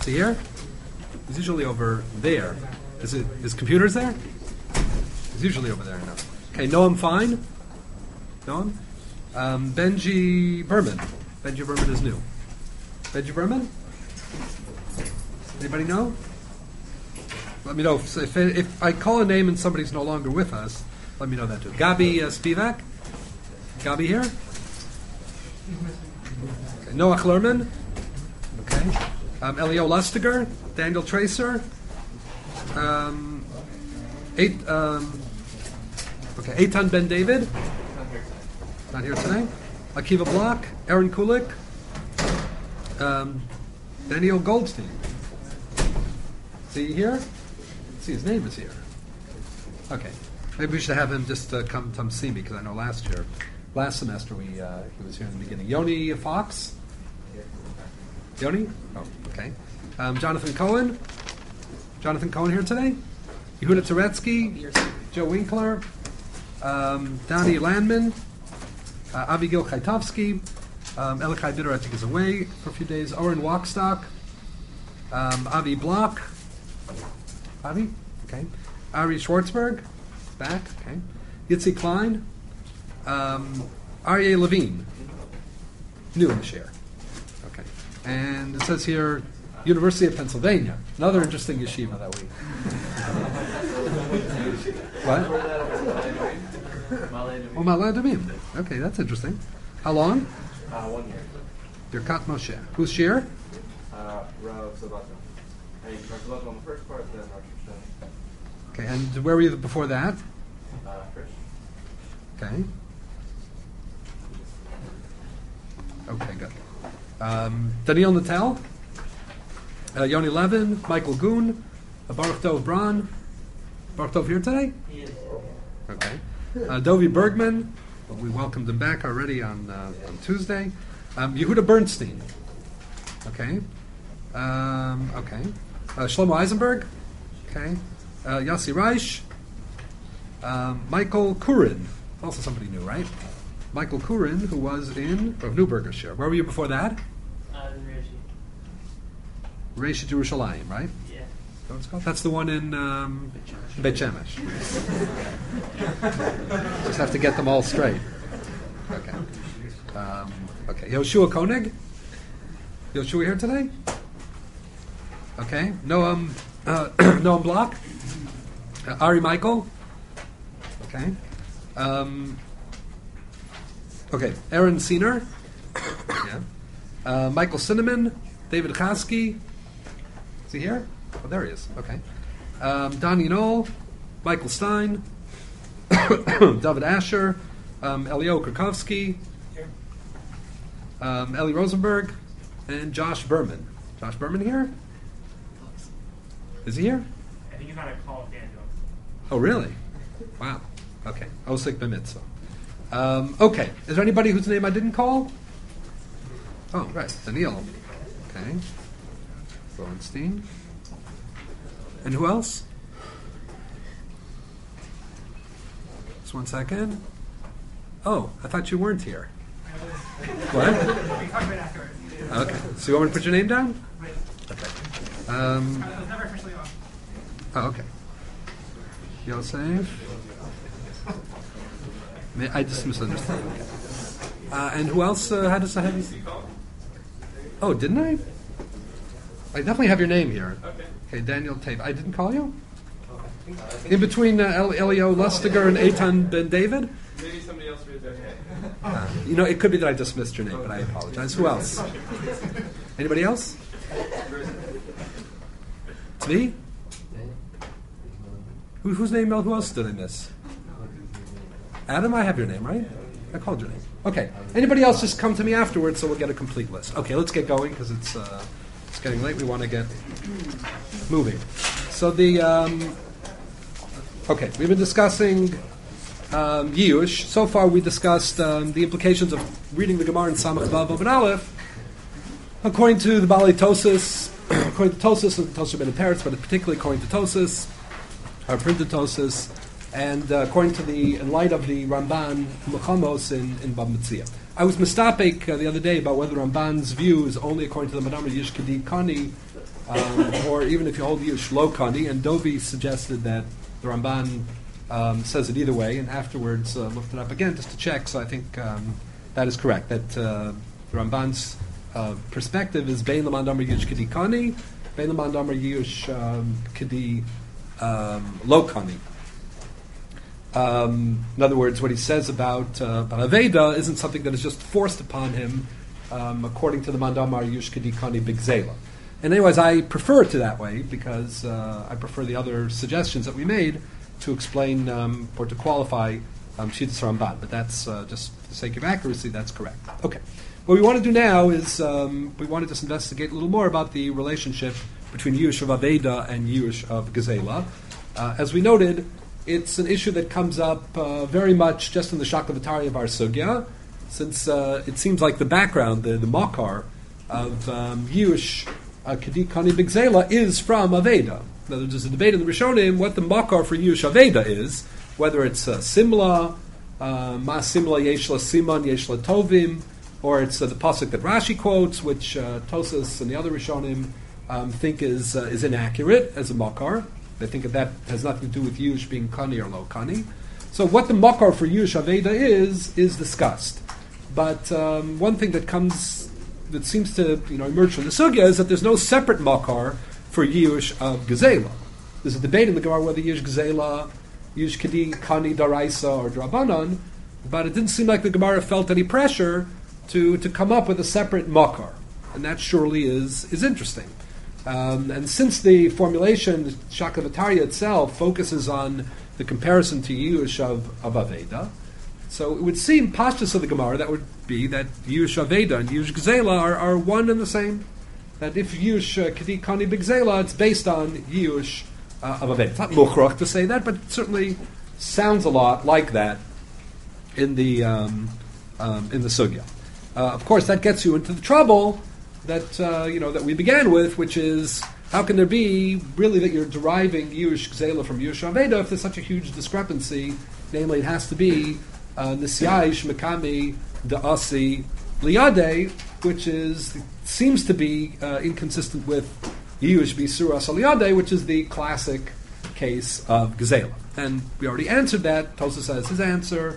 Is he here? He's usually over there. His computer's there? He's usually over there now. Okay, Noam Fine. Noam? Benji Berman. Benji Berman is new. Benji Berman? Anybody know? Let me know. If I call a name and somebody's no longer with us, let me know that too. Gabi Spivak? Gabi here? Okay. Noah Lerman? Okay. Elio Lustiger? Daniel Tracer? Eitan Ben David? Not here today. Akiva Block? Aaron Kulik? Daniel Goldstein? See you here? See, his name is here. Okay. Maybe we should have him just come see me, because I know last semester he was here in the beginning. Yoni Fox? Yoni? Oh, okay. Jonathan Cohen? Jonathan Cohen here today? Yehuda Turetsky? Joe Winkler? Donnie Landman? Avigil Chaitovsky? Elikai Bitter, I think, is away for a few days. Oren Walkstock? Avi Block? Avi? Okay. Ari Schwartzberg? Back? Okay. Yitzi Klein? Aryeh Levine? New in the share. Okay. And it says here, University of Pennsylvania. Another interesting yeshiva that we... What? Oh, Ma'ale Adumim. Okay, that's interesting. How long? 1 year. Birkat Moshe. Who's share? Rav Sabato. Hey, Rav Sabato on the first part, then Rav Shushan. Okay, and where were you before that? Frisch. Okay. Okay, good. Daniel Natal, Yoni Levin, Michael Goon, Baruch Dov Braun. Baruch Dov here today? He is. Okay. Dovi Bergman, we welcomed him back already on Tuesday. Yehuda Bernstein. Okay. Okay. Shlomo Eisenberg. Okay. Yossi Reich. Michael Kurin. Also somebody new, right? Michael Kurin, who was in Newberger Share. Where were you before that? Reishi Jerusalem, right? Yeah. What it's called? That's the one in Beit Shemesh. Just have to get them all straight. Okay. Okay. Yoshua Koenig? Yoshua here today? Okay. Noam Block? Ari Michael? Okay. Okay. Aaron Siener? Yeah. Michael Cinnamon? David Chasky? Is he here? Oh, there he is. Okay. Donnie Knoll? Michael Stein? David Asher? Elio Krakowski? Ellie Rosenberg? And Josh Berman. Josh Berman here? Is he here? I think he's on a call with Daniel. Oh, really? Wow. Okay. Osik B'mitzvah. Okay. Is there anybody whose name I didn't call? Oh, right. Daniel. Okay. Lowenstein. And who else? Just 1 second. Oh, I thought you weren't here. What? We talked about it afterwards. Okay. So you want me to put your name down? Okay. I was never officially on. Oh, okay. Yosef. I just misunderstood. Okay. And who else had us ahead? Oh, didn't I? I definitely have your name here. Okay, Daniel Tate. I didn't call you? In between Elio Lustiger and Eitan Ben David? Maybe somebody else raised their hand. You know, it could be that I just missed your name, but I apologize. Who else? Anybody else? It's me? Whose name? Who else did I miss? Adam, I have your name, right? I called your name. Okay. Anybody else just come to me afterwards so we'll get a complete list. Okay, let's get going because it's getting late. We want to get moving. So okay, we've been discussing Yiyush. So far we discussed the implications of reading the Gemara in Samach Vav and Aleph according to the Balei Tosis, according to Tosis and Tosis Ben Teretz, but particularly according to Tosis, our printed Tosis, and according to in light of the Ramban Muchamos in Bab Metzia. I was mistapek the other day about whether Ramban's view is only according to the Madamar Yishkadi Kani or even if you hold Yush Lo Kani, and Dovi suggested that the Ramban says it either way, and afterwards looked it up again just to check, so I think that is correct, that the Ramban's perspective is Bein Laman Damar Yush Kedi Kani, Bein Laman Damar Yush Kedi Lo Kani. In other words, what he says about Aveda isn't something that is just forced upon him according to the Mandamar Yush Kedi Kani Bigzela. And anyways, I prefer it to that way because I prefer the other suggestions that we made to explain or to qualify Shittas Ramban. But that's just for the sake of accuracy, that's correct. Okay. What we want to do now is we want to just investigate a little more about the relationship between Yush of Aveda and Yush of Gezela. As we noted, it's an issue that comes up very much just in the Shakavatari of our Sugya, since it seems like the background, the makar of Yush Kedi Kani Bigzela is from Aveda. In other words, there's a debate in the Rishonim what the makar for Yush Aveda is, whether it's Simla, Ma Simla Yeshla Siman Yeshla Tovim, or it's the pasuk that Rashi quotes, which Tosas and the other Rishonim think is inaccurate as a makar. They think that has nothing to do with Yush being Kani or Lo Kani. So what the makar for Yush Aveda is discussed. But one thing that seems to emerge from the sugya is that there's no separate makar for Yush of Gezela. There's a debate in the Gemara whether Yush Gezela, Yush Kedi Kani Daraisa or Drabanan, but it didn't seem like the Gemara felt any pressure to come up with a separate makar, and that surely is interesting. And since the formulation, the Shakavatari itself, focuses on the comparison to Yush of Aveda, so it would seem, pashtus of the Gemara, that would be that Yush Aveda and Yush Gezela are one and the same. That if Yush Kedi Kani Bigzela, it's based on Yush of Aveda. It's not mukhrach to say that, but it certainly sounds a lot like that in the sugya. Of course, that gets you into the trouble that that we began with, which is how can there be really that you're deriving Yush Gezela from Yush Aveda if there's such a huge discrepancy? Namely, it has to be Nisyaish Mekami Da'asi Liyade, which seems to be inconsistent with Yush Bisura Saliyade, which is the classic case of Gezela. And we already answered that. Tosa says his answer.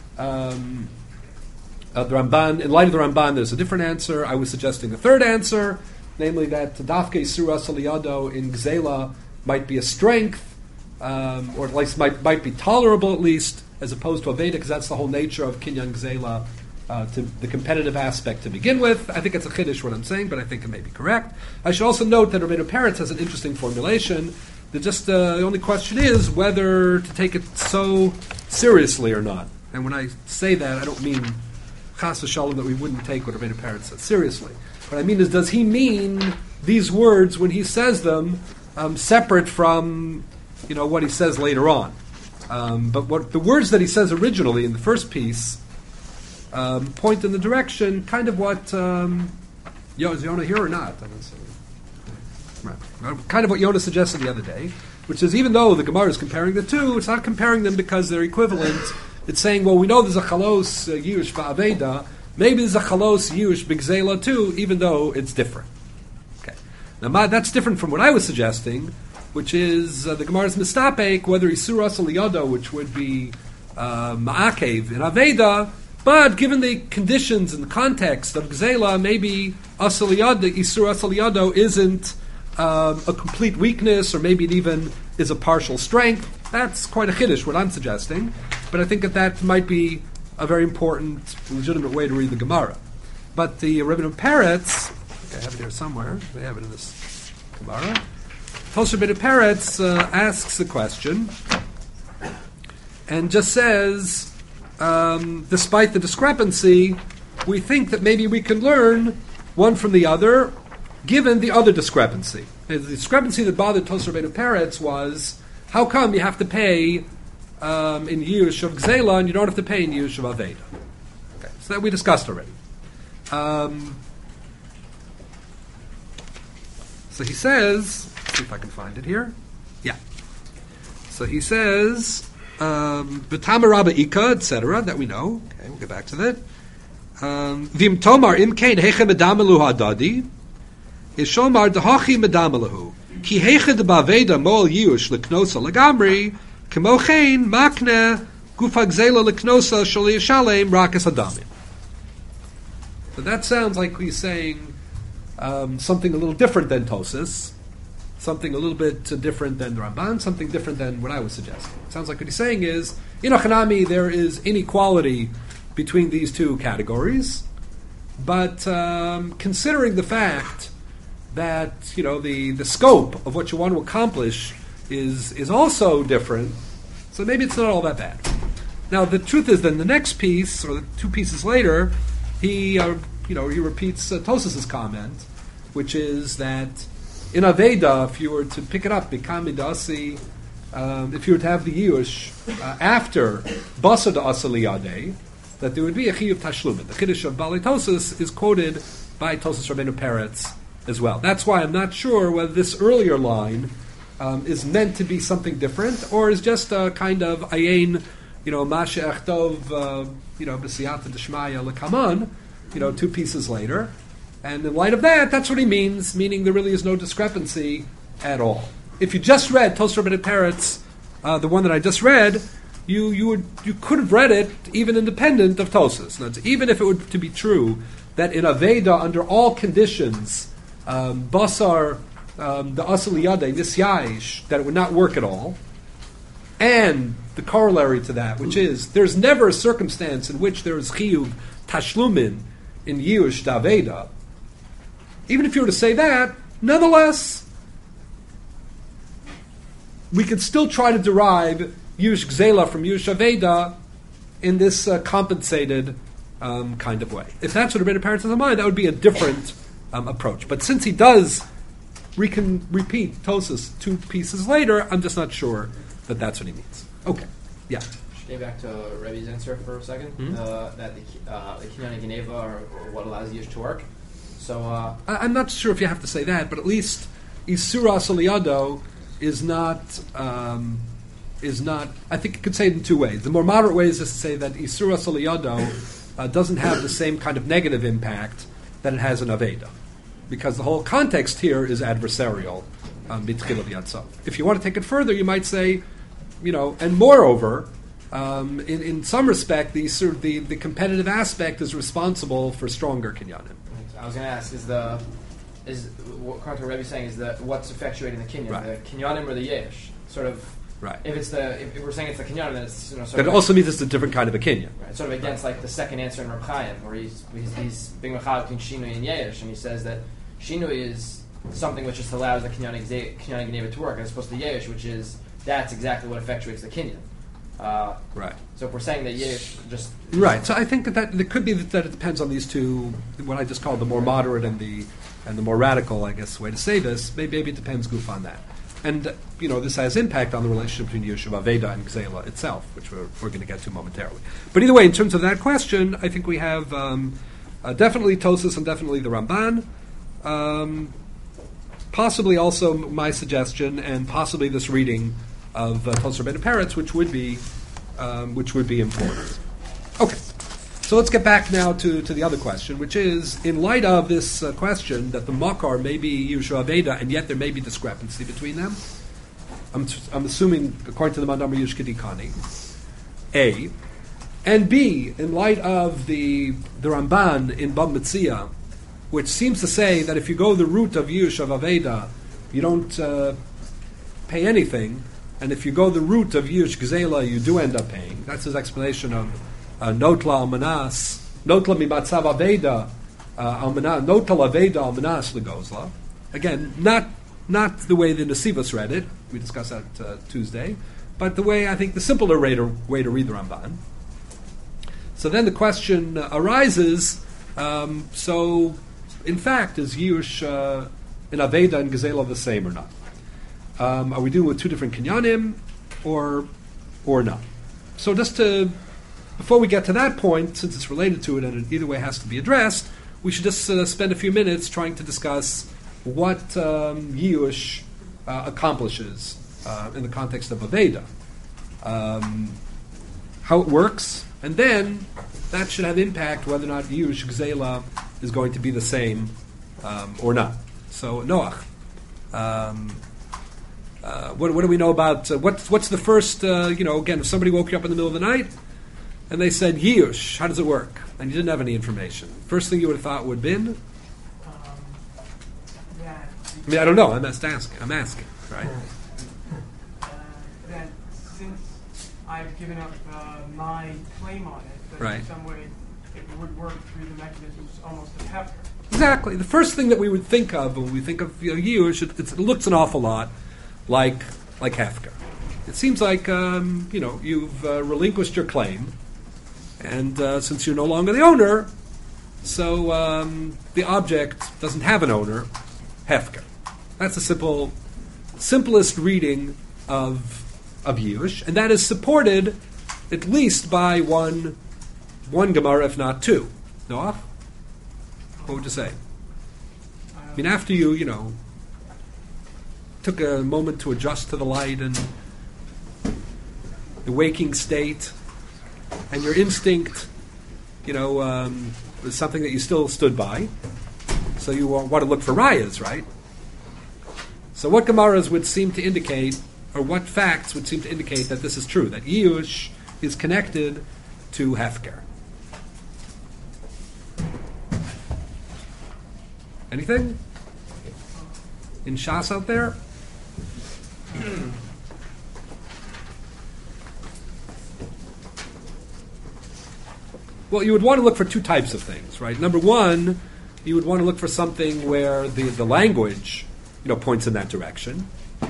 The Ramban, in light of the Ramban, there's a different answer. I was suggesting a third answer, namely that Dafke Surah Saliyado in Gezela might be a strength, or at least might be tolerable at least, as opposed to Aveda, because that's the whole nature of Kinyan Gezela, to the competitive aspect to begin with. I think it's a chiddush what I'm saying, but I think it may be correct. I should also note that Rabbeinu Peretz has an interesting formulation. The only question is whether to take it so seriously or not. And when I say that, I don't mean chas v'shalom that we wouldn't take what Rabbeinu Peretz says seriously. What I mean is, does he mean these words when he says them separate from what he says later on? But what the words that he says originally in the first piece point in the direction, kind of what is Yonah here or not? Right. Kind of what Yonah suggested the other day, which is even though the Gemara is comparing the two, it's not comparing them because they're equivalent. It's saying, well, we know there's a chalos Yush Va'aveda, maybe there's a chalos Yush Bigzela too, even though it's different. Okay. Now that's different from what I was suggesting, which is the Gemara's mistapek, whether Isur Asal Yado, which would be Ma'akev in Aveda, but given the conditions and the context of Gzela, maybe Isur Asal Yado isn't a complete weakness, or maybe it even is a partial strength. That's quite a chiddush, what I'm suggesting. But I think that might be a very important, legitimate way to read the Gemara. But the Rabbeinu Peretz, I have it here somewhere. They have it in this Gemara. Tosha Rabbeinu Peretz asks the question and just says, despite the discrepancy, we think that maybe we can learn one from the other, given the other discrepancy. And the discrepancy that bothered Tosha Rabbeinu Peretz was, how come you have to pay in Yush of Gzela and you don't have to pay in Yush of Aveda? Okay, so that we discussed already. So he says, let's see if I can find it here. Yeah. So he says, B'tamar Rabba Ika, etc., that we know. Okay, we'll get back to that. Vim Tomar Im Kain Hechem Edamelu Hadadi. is Shomar Dehachi Medamalahu. Ki Heched Baveda Moel Yush Leknosa Lagamri, Kemochein Makne Gufagzela Leknosa Shali Shalem Rakas Adamim. So that sounds like he's saying something a little different than Tosas, something a little bit different than the Ramban, something different than what I was suggesting. It sounds like what he's saying is, in Hanami there is inequality between these two categories, but considering the fact that the scope of what you want to accomplish is also different, so maybe it's not all that bad. Now the truth is, then the next piece, or the two pieces later, he repeats Tosas's comment, which is that in Aveda, if you were to pick it up, Bikamidasi, if you were to have the Yush after Basa da Asaliyadeh, that there would be a Chiyuv Tashlumin. The Chiddush of Bali Tosas is quoted by Tosas Rabbeinu Peretz as well. That's why I'm not sure whether this earlier line is meant to be something different, or is just a kind of ayin, Masha Echtov, B'siyata Deshmaya Lekaman, two pieces later. And in light of that, that's what he means, meaning there really is no discrepancy at all. If you just read Tosas Rabbeinu Peretz, the one that I just read, you could have read it even independent of Tosas. Now, even if it were to be true that in Aveda, under all conditions, Basar, the Asaliyadeh, Nisyayish, that it would not work at all, and the corollary to that, which is there's never a circumstance in which there is Chiyuv Tashlumin in Yush Daveda. Even if you were to say that, nonetheless, we could still try to derive Yush Gzela from Yush Aveda in this compensated kind of way. If that's what Rabbeinu Peretz has in mind, that would be a different approach. But since he does repeat Tosas two pieces later, I'm just not sure that that's what he means. Okay, yeah. Get back to Rebbe's answer for a second. That the Kinyan Geneva are what allows Yush to work. So I'm not sure if you have to say that, but at least Isura Saliyado is not. I think you could say it in two ways. The more moderate way is to say that Isura Saliyado doesn't have the same kind of negative impact that it has in Aveda, because the whole context here is adversarial. If you want to take it further, you might say, and moreover, in some respect, the competitive aspect is responsible for stronger kinyanim. I was going to ask, is according to what Rebbe's saying, is what's effectuating the kinyan, right, the kinyanim or the yesh? Sort of. Right. If we're saying it's the kinyanim, then it's sort that of. It also means it's a different kind of a kinyan. Right. Sort of against like the second answer in Reb Chaim, where he's being mechal between shinui and yesh, and he says that shinui is something which just allows the kinyan geneva to work, as opposed to yesh, which is that's exactly what effectuates the kinyan. Right. So if we're saying that yesh just right, so I think that it could be that it depends on these two, what I just call the more moderate and the more radical, I guess, way to say this. Maybe it depends goof on that, and this has impact on the relationship between Yeshuv Aveda and Gzela itself, which we're going to get to momentarily. But either way, in terms of that question, I think we have definitely Tosas and definitely the Ramban. Possibly also my suggestion, and possibly this reading of Tosas Rabbeinu Peretz, which would be important. Okay, so let's get back now to the other question, which is, in light of this question that the Makar may be Yeshua Aveda, and yet there may be discrepancy between them, I'm assuming, according to the Mandamar Yushkidikani, A, and B, in light of the Ramban in Bab Metzia, which seems to say that if you go the route of Yush of Aveda, you don't pay anything, and if you go the route of Yush Gzela, you do end up paying. That's his explanation of Notla Almanas, Notla Mimatzav Aveda, Notla Aveda Almanas Legozla. Again, not the way the Nesivos read it, we discussed that Tuesday, but the way, I think, the simpler way to read the Ramban. So then the question arises, so in fact, is Yush in Aveda and Gzela the same or not? Are we dealing with two different kinyanim, or not? So before we get to that point, since it's related to it and it either way has to be addressed, we should just spend a few minutes trying to discuss what Yush accomplishes in the context of Aveda, how it works, and then that should have impact whether or not Yush Gzela is going to be the same or not. So Noach. What do we know about what's the first? Again, if somebody woke you up in the middle of the night and they said Yush, how does it work? And you didn't have any information. First thing you would have thought would have been. That I mean, I don't know. I'm asking, right? that since I've given up my claim on it, that Right. in some way it would work through the mechanisms almost of Hefker. Exactly. The first thing that we would think of when we think of Yush, it looks an awful lot like Hefker. It seems like you've relinquished your claim, and since you're no longer the owner, so the object doesn't have an owner. Hefker. That's the simplest reading of Yush, and that is supported at least by one Gemara, if not two. Noach? What would you say? I mean, after you took a moment to adjust to the light and the waking state, and your instinct, was something that you still stood by. So you want to look for rayas, right? So what Gemaras would seem to indicate, or what facts would seem to indicate that this is true, that Yush is connected to Hefker? Anything? In Shas out there? Well, you would want to look for two types of things, right? Number one, you would want to look for something where the language, points in that direction.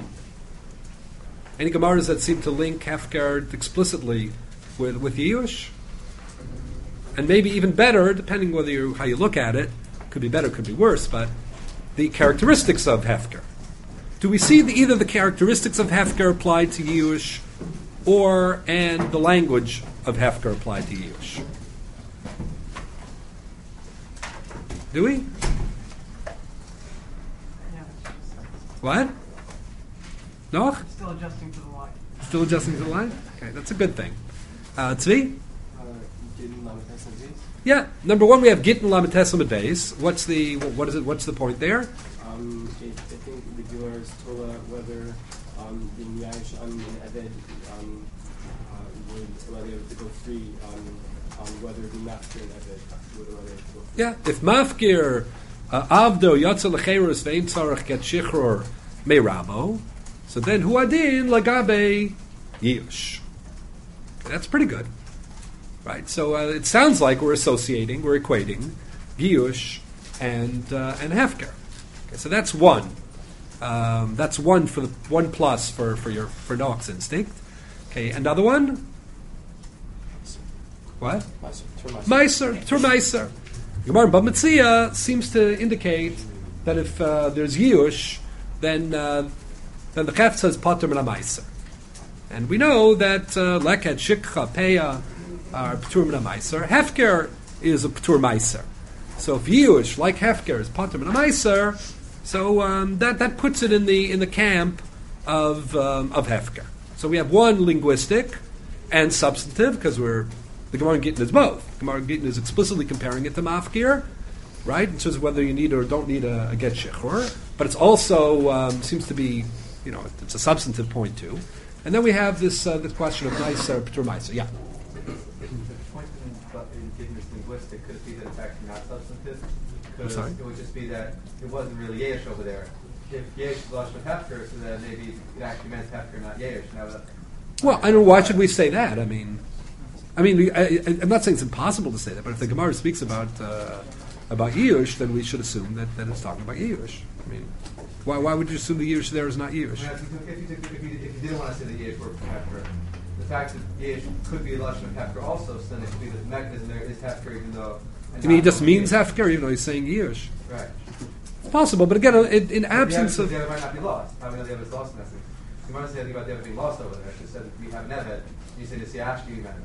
Any Gemaras that seem to link Hefker explicitly with Yush? And maybe even better, depending how you look at it, could be better, could be worse, but the characteristics of Hefker. Do we see either the characteristics of Hefker applied to Yush and the language of Hefker applied to Yush? Do we? Yeah. What? No? Still adjusting to the light. Still adjusting to the line? Okay, that's a good thing. Tzvi? Yeah, number one, we have Gittin Lametesam at base. What's the point there? I think the Gemara is told whether the Yash an Eved whether it to go free whether it be Mafkir and Eved whether it go free. Yeah, if Mafkir Avdo Yatza Lecherus Vein Tzarech Get Shichror Meirabo, so then Huadin Lagabe Yush. That's pretty good. Right, so it sounds like we're equating Giyush and Hefker. Okay, so that's one. That's one for the one plus for Noach's instinct. Okay, another one. What? Meiser, Tur Meiser. Gemara Bava Metzia seems to indicate that if there's Giyush, then the Chef says Pater Min HaMeiser, and we know that Leket Shikcha Peya are P'tur Min HaMeiser. Hefker is a P'tur Meiser. So if Yush, like Hefker, is Pater Min HaMeiser, so that puts it in the camp of Hefker. So we have one linguistic and substantive, because the Gemara Gittin is both. Gemara Gittin is explicitly comparing it to Mafkir, right? In terms of whether you need or don't need a get shechor, but it's also seems to be, it's a substantive point too. And then we have this question of Meiser, P'tur Meiser. Yeah. Linguistic, could it be that it's actually not substantive? I'm sorry? It would just be that it wasn't really Yesh over there. If Yesh is Lashon Hefker, so then maybe it actually meant Hefker, not Yesh. Well, I don't know, why should we say that? I mean, I'm not saying it's impossible to say that, but if the Gemara speaks about Yush, then we should assume that it's talking about Yush. I mean, why would you assume the Yush there is not Yush? If you didn't want to say the Yesh word for Hefker, the fact that Yesh could be a Lashon of Hefker also, so then it could be that the mechanism there is Hefker, even though... You mean he just means Hefker, even though he's saying Yush? Right. It's possible, but again, in absence of... The other might not be lost. How we know the other is lost in that sense? You might say anything about the other being lost over there. She said we have an Eved. You say the Siashki Eved.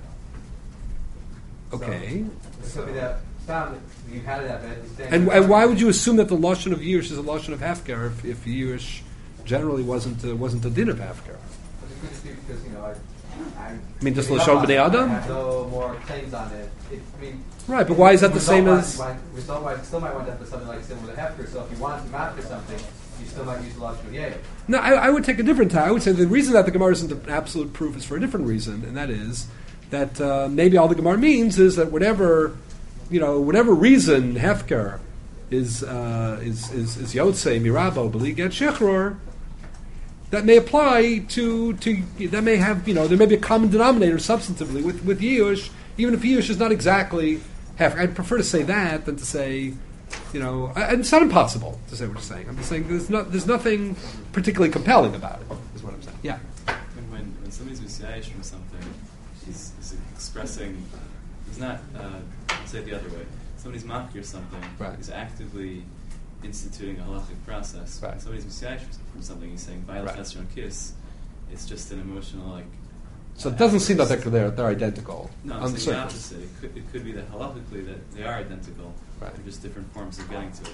Okay. So it could be that you had an Eved. And why would you assume that the Lashon of Yush is a Lashon of Hefker if Yush generally wasn't a din of Hefker? It could just be because, I mean, just give up Lashon on B'nai it. I Adam? have no more claims on it. Right, but why is that the same as? We still might want to have something like similar to Hefker. So if you want to after something, you still might use the Lashon Yesh. No, I would take a different tack. I would say the reason that the Gemara isn't an absolute proof is for a different reason, and that is that maybe all the Gemara means is that whatever reason Hefker is Yotzei Mirabo B'li Get Shechror, that may apply to that may have there may be a common denominator substantively with Yush, even if Yush is not exactly Hefker. I'd prefer to say that than to say. And it's not impossible to say what you're saying. I'm just saying there's nothing particularly compelling about it, is what I'm saying. Yeah. When somebody's Messiah from something, he's expressing, he's not, let's say it the other way. Somebody's makir something, right. He's actively instituting a halachic process. Right. When somebody's Messiah from something, he's saying, Vayel right. Chesron Kiss. It's just an emotional, So it doesn't seem that they're identical. No, on it's the the surface. opposite. It could be that halachically that they are identical. Right. They're just different forms of getting to it.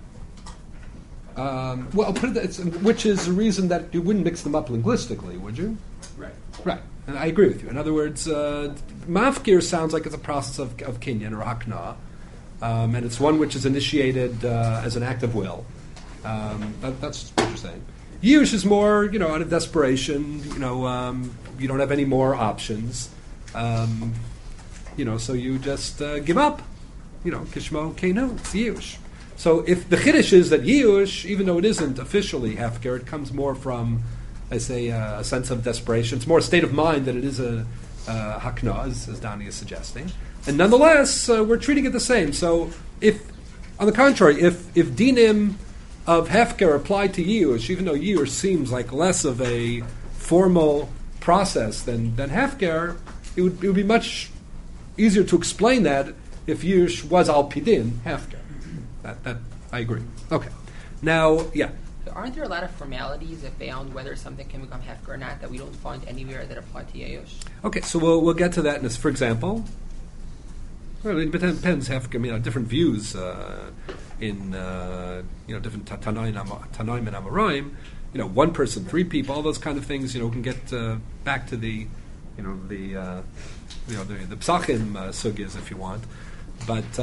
Well, put it, which is the reason that you wouldn't mix them up linguistically, would you? Right. Right. And I agree with you. In other words, mafkir sounds like it's a process of kinyan or hakna, and it's one which is initiated as an act of will. That's what you're saying. Yush is more, out of desperation. You don't have any more options. So you just give up. Kishmo Kenu, it's Yush. So if the Chiddush is that Yush, even though it isn't officially Hefker, it comes more from, I say, a sense of desperation. It's more a state of mind than it is a Hakna, as Dani is suggesting. And nonetheless, we're treating it the same. So on the contrary, if dinim of Hefker apply to Yush, even though Yush seems like less of a formal process than Hefker, it would be much easier to explain that if Yush was al pidin Hefker. That I agree. Okay. Now, yeah. So aren't there a lot of formalities around whether something can become hefker or not that we don't find anywhere that apply to Yayosh? Okay, so we'll get to that in this. For example, well, it depends. Hefker, different views in different Tanaim and Amoraim. One person, three people, all those kind of things. We can get back to the psachim sugyas if you want, but.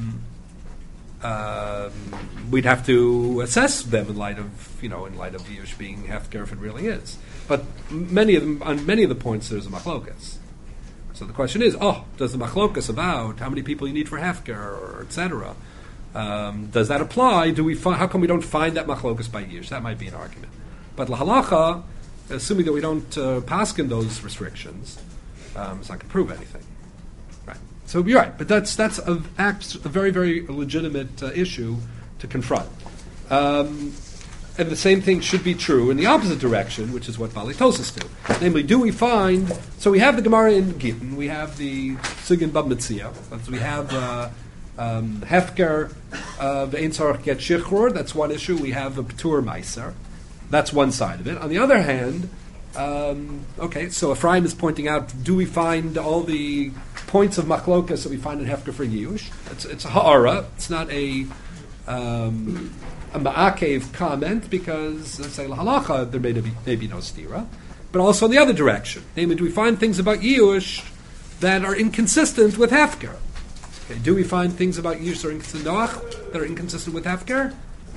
We'd have to assess them in light of Yush being Hefker if it really is. But on many of the points there's a machlokas. So the question is, does the machlokas about how many people you need for Hefker or etc. Does that apply? How come we don't find that machlokas by Yush? That might be an argument. But lahalacha, assuming that we don't paskin those restrictions, it's not going to prove anything. So you're right, but that's a very, very legitimate issue to confront. And the same thing should be true in the opposite direction, which is what Balitosis do. Namely, do we find... So we have the Gemara in Gittin, we have the Sugin Bab Mitzia, we have Hefker, the Ein Tzarech Get Shichror, that's one issue. We have the P'tur Meiser, that's one side of it. On the other hand, so Ephraim is pointing out, do we find all the points of machlokas that we find in Hefker for Yush? It's a ha'ara. It's not a ma'akev comment because, let's say, halacha, there may be no stira. But also in the other direction. Namely, do we find things about Yush that are inconsistent with Hefker? Okay, do we find things about Yush that are inconsistent with Hefker?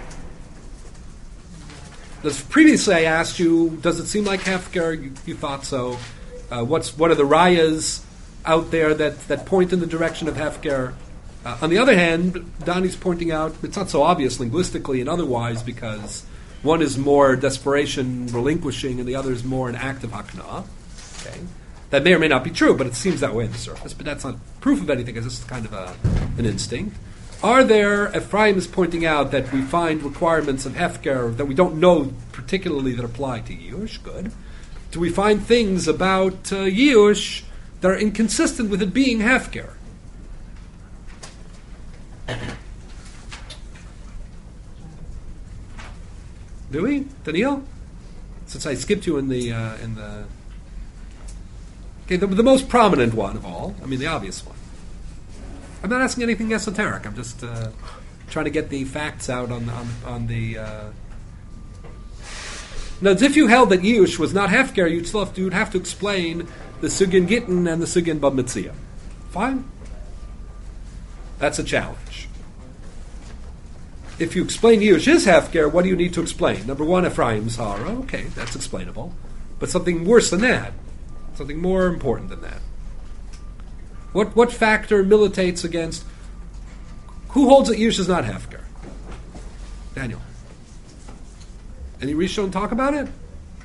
Previously, I asked you, does it seem like Hefker? You thought so. What are the rayas out there that point in the direction of Hefker? On the other hand, Donnie's pointing out it's not so obvious linguistically and otherwise because one is more desperation, relinquishing, and the other is more an act of hakna. Okay, that may or may not be true, but it seems that way on the surface. But that's not proof of anything, because it's kind of an instinct. Are there, Ephraim is pointing out that we find requirements of Hefker that we don't know particularly that apply to Yush. Good. Do we find things about Yush that are inconsistent with it being Hefker? Do we, Daniel? Since I skipped you in the okay, the most prominent one of all. I mean, the obvious one. I'm not asking anything esoteric. I'm just trying to get the facts out on the. Now, if you held that Yush was not Hefker, you'd have to explain the Sugin Gittin and the Sugin Bab Mitzia. Fine? That's a challenge. If you explain Yush is Hefker, what do you need to explain? Number one, Ephraim's Hara. Okay, that's explainable. But something worse than that. Something more important than that. What factor militates against... Who holds that Yush is not Hefker? Daniel. Any Rishon talk about it?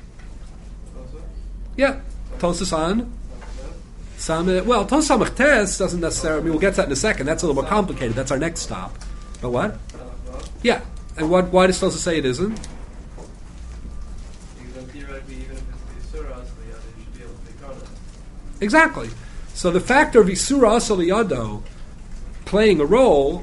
Yeah. Tosas on. Well, Tosas Samachtes doesn't necessarily... I mean, we'll get to that in a second. That's a little more complicated. That's our next stop. But what? Yeah. And why does Tosas say it isn't? Because then theoretically, even if it's the Yisura, you should be able to take on it. Exactly. So the factor of Isura Asal Yado playing a role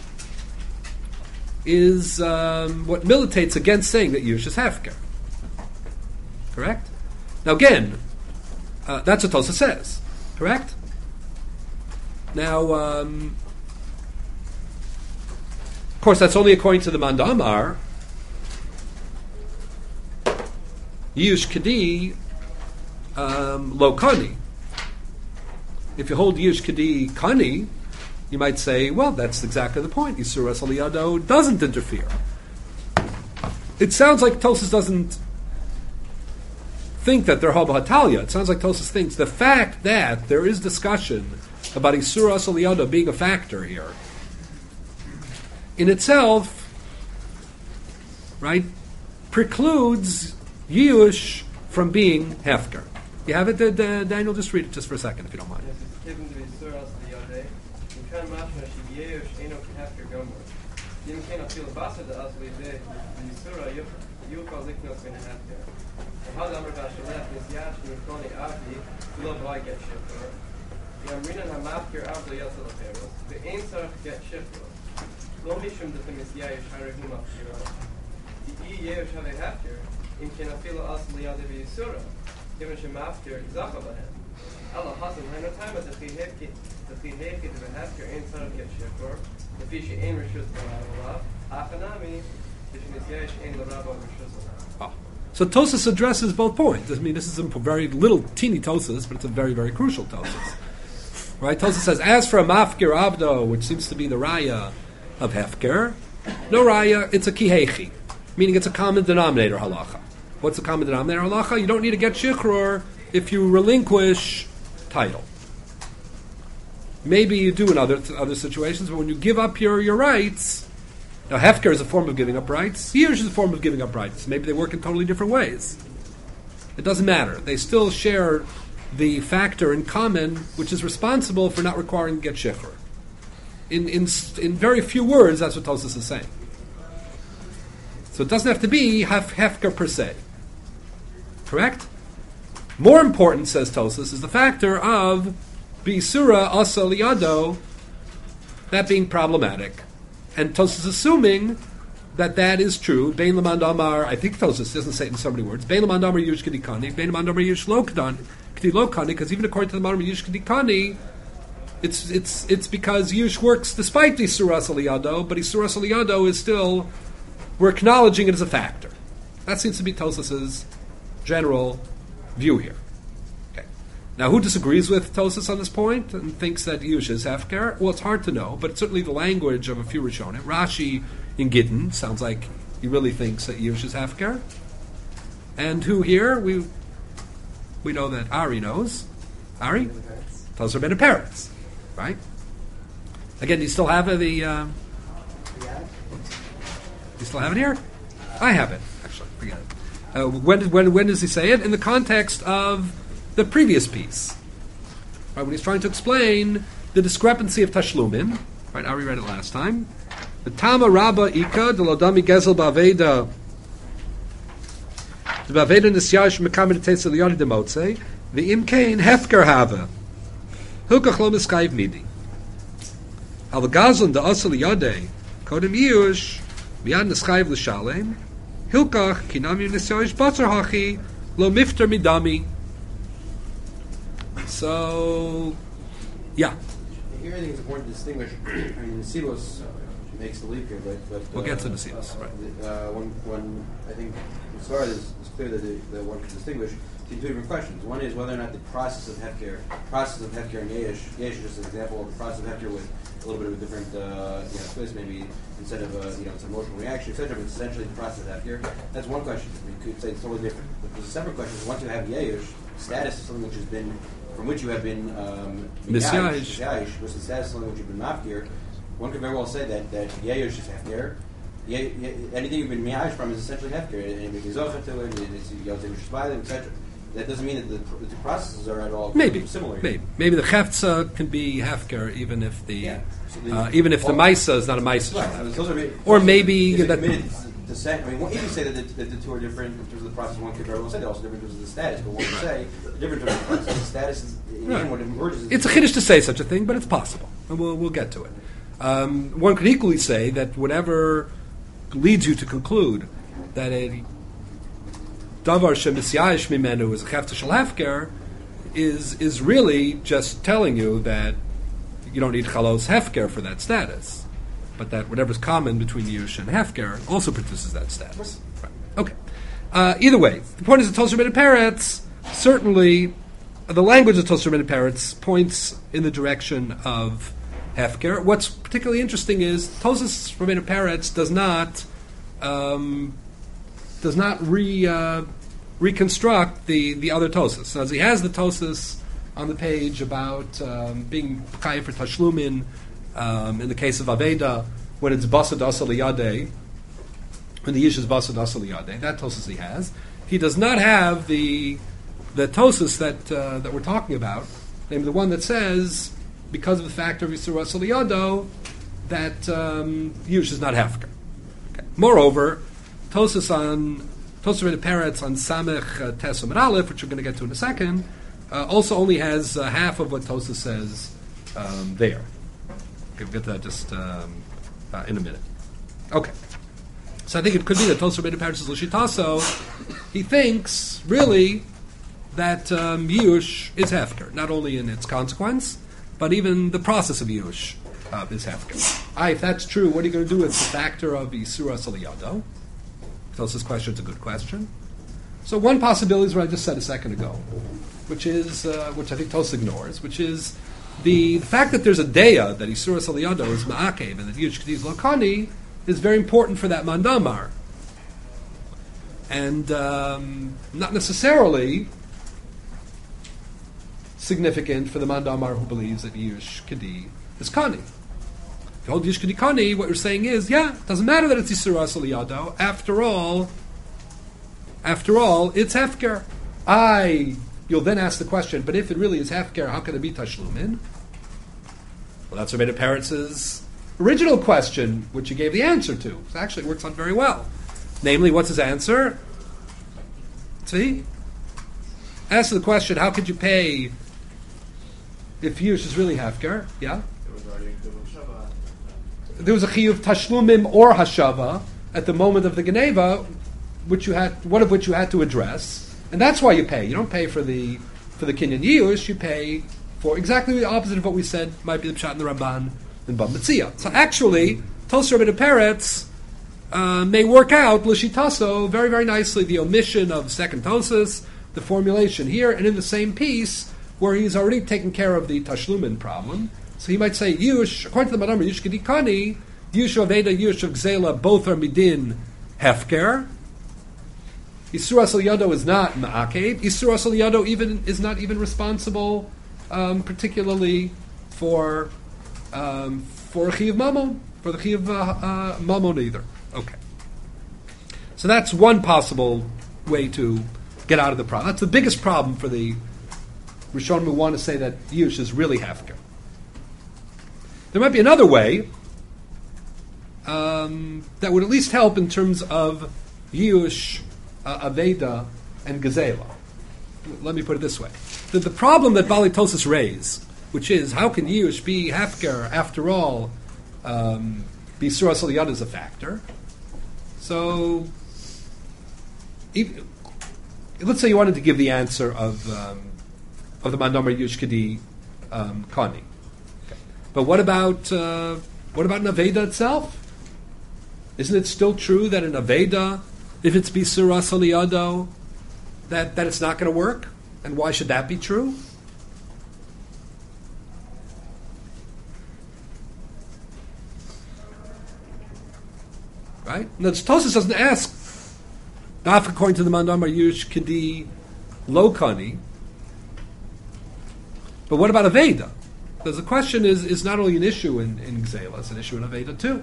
is what militates against saying that Yush is Hefker. Correct? Now again, that's what Tosa says. Correct? Now, of course, that's only according to the Mandamar. Yush Kadi Lo Kani. If you hold Yush Kadi Kani, you might say, well, that's exactly the point. Yisur Asal Yado doesn't interfere. It sounds like Tosas doesn't think that they're Haba Hatalia. It sounds like Tosas thinks the fact that there is discussion about Yisur Asal Yado being a factor here, in itself, right, precludes Yush from being Hefker. You have it, Daniel? Just read it just for a second, if you don't mind. כאן משמע שיוש אינו כהפקר גמור. אם כן אפילו בסד אז לידי ביסורה יוכל לקנוס מן ההפקר. אחד אמר בשלח נסיעה שנקרוני אבדי ולא בואי גט שפר. יאמרינן המפקר אבדו יצא לחירוס ואין צריך גט שפר. לא משום דתם נסיעה יש הרגו מפקירה. אי יש הרי הפקר אם כן אפילו אז לידי ביסורה. כיוון שמפקר זכה בהם. Allah Hassan, I know time at the Fiheke to the Hefker in Sarah Ketshekor, the Fishi in Rishus Barabala, Achanami, the Shinisiash in the Rabba Rishus. So Tosas addresses both points. I mean, this is a very little teeny Tosas, but it's a very, very crucial Tosas. Right? Tosas says, as for a Mafkir Abdo, which seems to be the Raya of Hefker, no Raya, it's a Kihechi, meaning it's a common denominator halacha. What's the common denominator halacha? You don't need to get Shichror if you relinquish title. Maybe you do in other situations, but when you give up your rights, now Hefker is a form of giving up rights, Yush is a form of giving up rights. Maybe they work in totally different ways. It doesn't matter. They still share the factor in common, which is responsible for not requiring to get Shechor. In very few words, that's what Tosas is saying. So it doesn't have to be Hefker per se. Correct? More important, says Tosas, is the factor of Bisura Asal Yado, that being problematic. And Tosas assuming that is true. Bein Lamand Amar, I think Tosas doesn't say it in so many words. Bein Lamand Amar Yush Kedikani, Bein Lamand Amar Yush Lokani, because even according to the Amar Yush Kedikani, it's because Yush works despite the Isura Asal Yado, but Isura Asal Yado is still, we're acknowledging it as a factor. That seems to be Tosas's general view here. Okay. Now, who disagrees with Tosas on this point and thinks that Yush is Hefker? Well, it's hard to know, but certainly the language of a few Rishonim. Rashi in Gittin sounds like he really thinks that Yush is Hefker. And who here? We know that Ari knows. Ari? Tosar ben Peretz. Right? Again, do you still have the... you still have it here? I have it, actually. Forget it. When does he say it? In the context of the previous piece. Right, when he's trying to explain the discrepancy of Tashlumin. Right, Ari read it last time. The Tama Rabba Ika, the Lodami Gezel Baveda, the Baveda Nisyash Mekamed Tesel Yoni Demotze, the Imkain Hefker Hava, Hilkach Lo Miskaiv Midi. Al the Gazlan the Asal Yade, Kodem Yush, Miad Niskaiv L'Shalem, Hilkach Kinami Nisyash Batzar Hachi, Lo Mifter Midami. So, yeah. Here I think it's important to distinguish. I mean, Silos makes the leap here, but We'll get to Nesilas, right. When I think the start is clear that one can distinguish two different questions. One is whether or not the process of Hefker and Yesh is just an example of the process of Hefker with a little bit of a different twist, maybe instead of it's an emotional reaction, etc. But it's essentially the process of Hefker. That's one question. You could say it's totally different. But there's a separate question. Once you have Yesh, status is something from which you have been Misyayish, which the status is something which you've been mafkir. One could very well say that Yesh is Hefker. Anything you've been Miyayish from is essentially Hefker. And you make Zocha to it, it's Yotzei Mishpayim, etc. That doesn't mean that the two processes are at all similar. Maybe the Cheftza can be Hefker even if the Maisa is not a Maisa. Right. Or maybe that. If you say that the two are different in terms of the process, one could very well say they're also different in terms of the status. But one could say the difference between the process and the status is what emerges. It's a chiddush to say such a thing, but it's possible, and we'll get to it. One could equally say that whatever leads you to conclude that a davar shemisyayish mimenu is a chefta shel hefker is really just telling you that you don't need chalos hefker for that status, but that whatever's common between yush and hefker also produces that status. Right. Okay. Either way, the point is that Tosar Ben Peretz certainly the language of Tosar Ben Peretz points in the direction of hefker. What's particularly interesting is Tosas Ben Peretz does not reconstruct the other Tosas. So as he has the Tosas on the page about being chayav for tashlumin in the case of Aveda when it's basad asal yadeh, when the yish is basad asal yadeh, that Tosas he has. He does not have the Tosas that we're talking about, namely the one that says because of the factor of Yisur asal yado that yish is not hefker. Okay. Moreover, Tosas Ben Peretz on Samech Tesum and Aleph, which we're going to get to in a second, also only has half of what Tosas says there. Okay, we'll get to that just in a minute. Okay. So I think it could be that Tosas Ben Peretz is L'shitaso. He thinks, really, that Yush is hefker, not only in its consequence, but even the process of Yush is hefker. If that's true, what are you going to do with the factor of Yisur asal yado? Tosas' question is a good question. So one possibility is what I just said a second ago, which is which I think Tosas ignores, which is the fact that there's a deya that Yisur asal yado is ma'akev and that Yush K'div Lokani is very important for that mandamar, and not necessarily significant for the mandamar who believes that Yush K'div is Kani. If you hold Yush K'div Kani, what you're saying is, it doesn't matter that it's Yisur asal yado. After all, it's hefker. You'll then ask the question, but if it really is hefker, how can it be tashlumin? Well, that's Rabbeinu Peretz's original question, which he gave the answer to. So actually, it works out very well. Namely, what's his answer? See? Ask the question, how could you pay if Yush is really hefker? Yeah? There was a chiyuv tashlumim or hashava at the moment of the geneva, one of which you had to address, and that's why you pay. You don't pay for the kinyan yush. You pay for exactly the opposite of what we said might be the pshat in the Ramban and Bava Metzia. So actually, Tosar Ben Peretz may work out l'shitaso very, very nicely the omission of second Tosas, the formulation here, and in the same piece where he's already taken care of the tashlumin problem. So he might say, Yush, according to the Madamar, Yush Kedikani, Yush of Aveda, Yush of Gzela, both are midin hefker. Yisur asal yado is not ma'akev. Yisur asal yado is not even responsible, particularly for chiv mamon, for the chiv mamon either. Okay. So that's one possible way to get out of the problem. That's the biggest problem for the Rishonim who want to say that Yush is really hefker. There might be another way that would at least help in terms of Yush, Aveda, and Gezela. Let me put it this way. The problem that Bali Tosas raised, which is, how can Yush be Hefker, after all, B'Yisur asal yado is a factor. So, let's say you wanted to give the answer of the Mandamar Yush K'di Kani. But what about Naveda itself? Isn't it still true that in Aveda, if it's Bisura Saliyado, that it's not going to work? And why should that be true? Right? Now, Tosfos doesn't ask, Daf according to the Mandam Yush Kedi Lokani, but what about Aveda? Because the question is not only an issue in Gzela, it's an issue in Aveda too.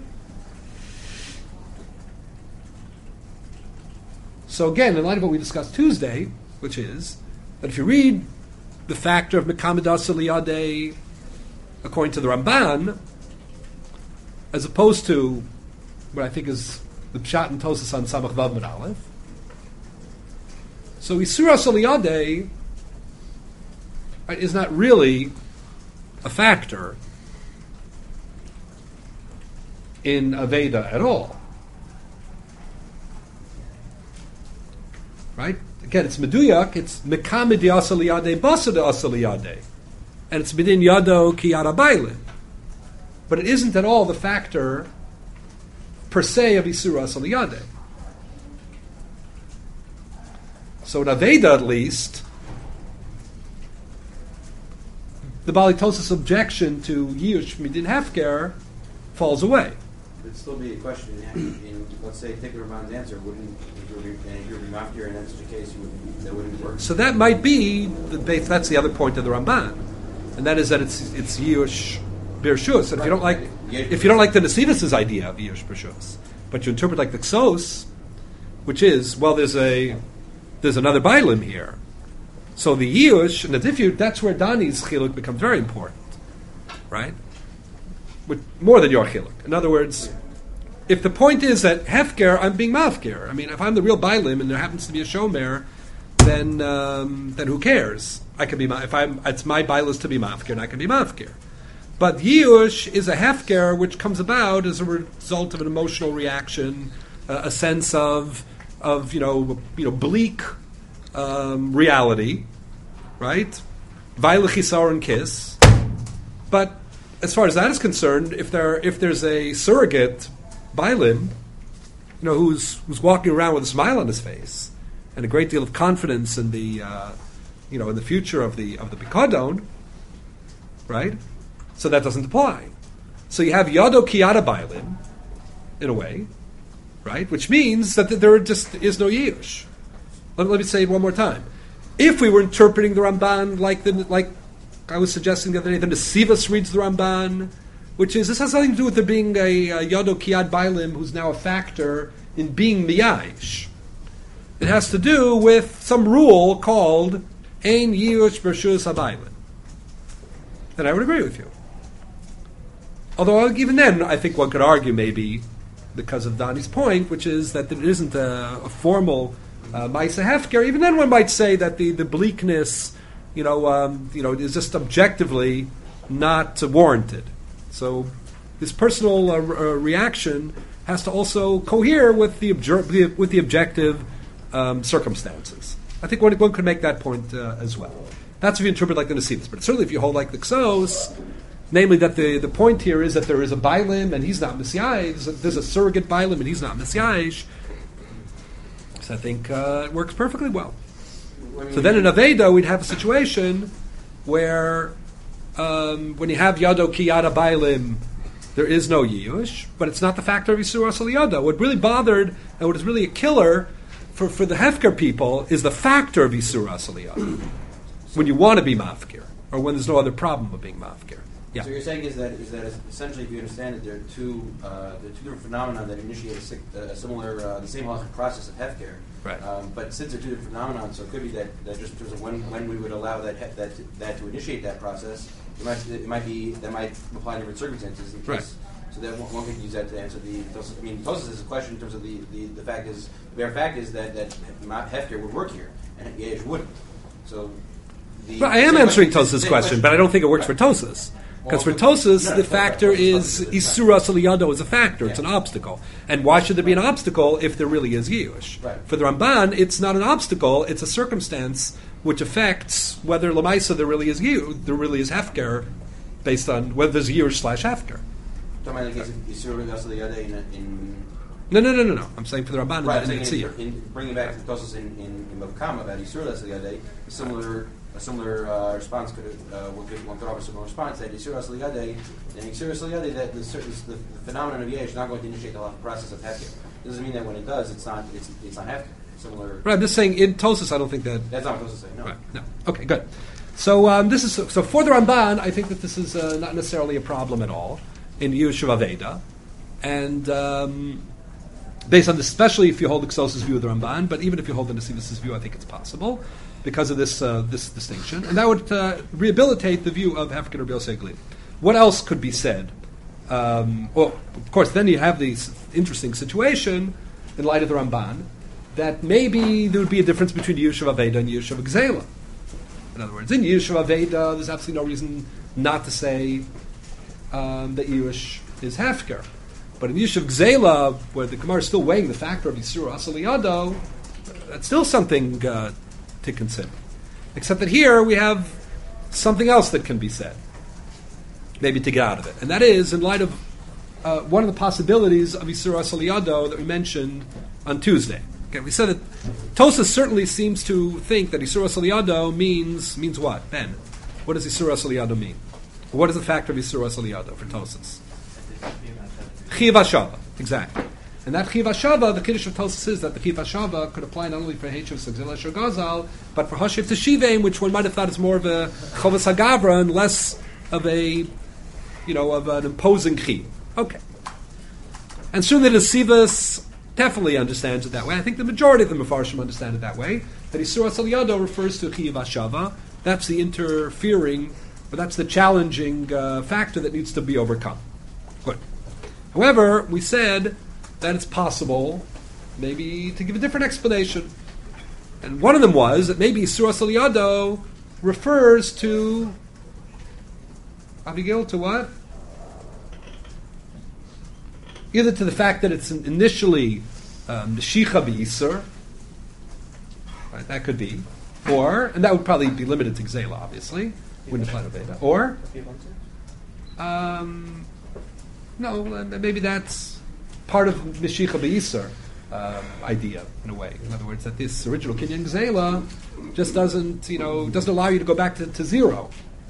So again, in light of what we discussed Tuesday, which is that if you read the factor of Mekamadas Liyadeh according to the Ramban, as opposed to what I think is the Pshat and Tosfos on Samach Vav Mid Aleph, so Isura Saliyadeh is not really a factor in Aveda at all. Right? Again, it's Meduyak, it's Mekamid Yasaliyadeh, Basad Asaliyadeh. And it's Midin Yado Ki Yada Bailin. But it isn't at all the factor per se of Isura Asaliyadeh. So in Aveda, at least, the Bali Tosfos objection to Yiyush Midin Hefker falls away. It'd still be a question in let's say, take the Ramban's answer, wouldn't, if you're mafia and in such a case, that wouldn't work? So that might be, that's the other point of the Ramban. And that is that it's Yiyush Birshus. And if you don't like the Nesivus' idea of Yiyush Birshus, but you interpret like the Ksos, which is, well, there's another Bailim here. So the Yiyush and the Diffut, that's where Dani's Chiluk becomes very important. Right? More than your Chiluk. In other words, if the point is that Hefker, I'm being Mafker. I mean, if I'm the real Bailim and there happens to be a Shomer, then who cares? I can be it's my Bailis to be Mafker, and I can be Mafker. But Yiyush is a Hefker which comes about as a result of an emotional reaction, a sense of bleak reality, right? Vailichisar and kiss. But as far as that is concerned, if there's a surrogate Bailim, who's walking around with a smile on his face and a great deal of confidence in the in the future of the Pikadon, right? So that doesn't apply. So you have Yado Kiyada Bailim, in a way, right? Which means that there just is no Yiyush. Let me say it one more time. If we were interpreting the Ramban like I was suggesting the other day, the Nesivus reads the Ramban, which is, this has nothing to do with there being a Yado Kiyad Bailim who's now a factor in being Miyash. It has to do with some rule called Ein Yiyush Bershus HaBailim. Then I would agree with you. Although even then, I think one could argue maybe, because of Donnie's point, which is that there isn't a formal Maisa Hefker, even then one might say that the bleakness is just objectively not warranted. So this personal reaction has to also cohere with the objective circumstances. I think one could make that point as well. That's if you interpret like the Nesivus. But certainly if you hold like the Ksos, namely that the point here is that there is a Bailim and he's not Messiah, there's a surrogate Bailim and he's not Messiah, so I think it works perfectly well. So then in Aveda we'd have a situation where when you have Yado Kiyada Bailim, there is no Yiyush, but it's not the factor of Yisur Asal Yada. What really bothered and what is really a killer for the Hefker people is the factor of Yisur Asal Yada. When you want to be Mafkir, or when there's no other problem of being Mafkir. Yeah. So you're saying is that essentially, if you understand it, there are two different phenomena that initiate a similar, the same halachic process of hefker. Right. But since they're two different phenomena, so it could be that just in terms of when we would allow that to initiate that process, that might apply in different circumstances. Right. So that one could use that to answer the. I mean, Tosfos is a question in terms of the fact is the bare fact is that hefker would work here and Yesh wouldn't. So. I am answering Tosfos' question, but I don't think it works for Tosfos. Because for Tosfos, the factor is Isura Saliyado is a factor; it's an obstacle. And why should there be an obstacle if there really is Yiyush? Right. For the Ramban, it's not an obstacle; it's a circumstance which affects whether Lamaisa there really is Hefker, based on whether there's Yiyush / Hefker. Talking about the case of Isura Saliyado No. I'm saying for the Ramban Right, and I'm the saying Tzir. in bringing back the Tosfos in Bava Kama about Yisur L'Asligadei, a similar response one could offer a similar response that Yisur L'Asligadei, and Yisur L'Asligadei, that the phenomenon of Yesh is not going to initiate the whole process of Hefker. It doesn't mean that when it does, it's not Hefker. Similar. Right, I'm just saying in Tosfos, I don't think that. That's not what Tosfos saying. No. Right, no. Okay, good. So this is so for the Ramban. I think that this is not necessarily a problem at all in Yeshuv Aveda, and based on this, especially if you hold the Ksos' view of the Ramban, but even if you hold the Nesivus' view, I think it's possible because of this this distinction, and that would rehabilitate the view of Hefker Rabbi Yosei Glib. What else could be said? Well, of course, then you have this interesting situation in light of the Ramban that maybe there would be a difference between Yeshuv Aveda and Yeshuv Gzela. In other words, in Yeshuv Aveda, there's absolutely no reason not to say that Yush is Hefker. But in Yeshuv Gzela, where the Gemara is still weighing the factor of Yisur Asal Yado, that's still something to consider. Except that here we have something else that can be said, maybe to get out of it. And that is, in light of one of the possibilities of Yisur Asal Yado that we mentioned on Tuesday. Okay, we said that Tosas certainly seems to think that Yisur Asal Yado means what? Ben, what does Yisur Asal Yado mean? What is the factor of Yisur Asal Yado for Tosas? Chiv Hashava, exactly. And that Chiv Hashava, the Kiddush of Tosas is that the Chiv Hashava could apply not only for Hechav Sagzil or Gazal, but for Hashiv Teshivim, which one might have thought is more of a Chovas Hagavra and less of a, of an imposing Chiv. Okay. And certainly the Sivas definitely understands it that way. I think the majority of the Mefarshim understand it that way. That Yisur Asal Yado refers to Chiv Hashava. That's the interfering, but that's the challenging factor that needs to be overcome. Good. However, we said that it's possible maybe to give a different explanation. And one of them was that maybe Yisur Asal Yado refers to Abigail, to what? Either to the fact that it's initially Meshicha B'Yisur, right, that could be, or, and that would probably be limited to Gzela, obviously, wouldn't apply to Veda, or, no, maybe that's part of Meshicha B'Yisur idea, in a way. In other words, that this original Kinyan Gzela just doesn't allow you to go back to zero.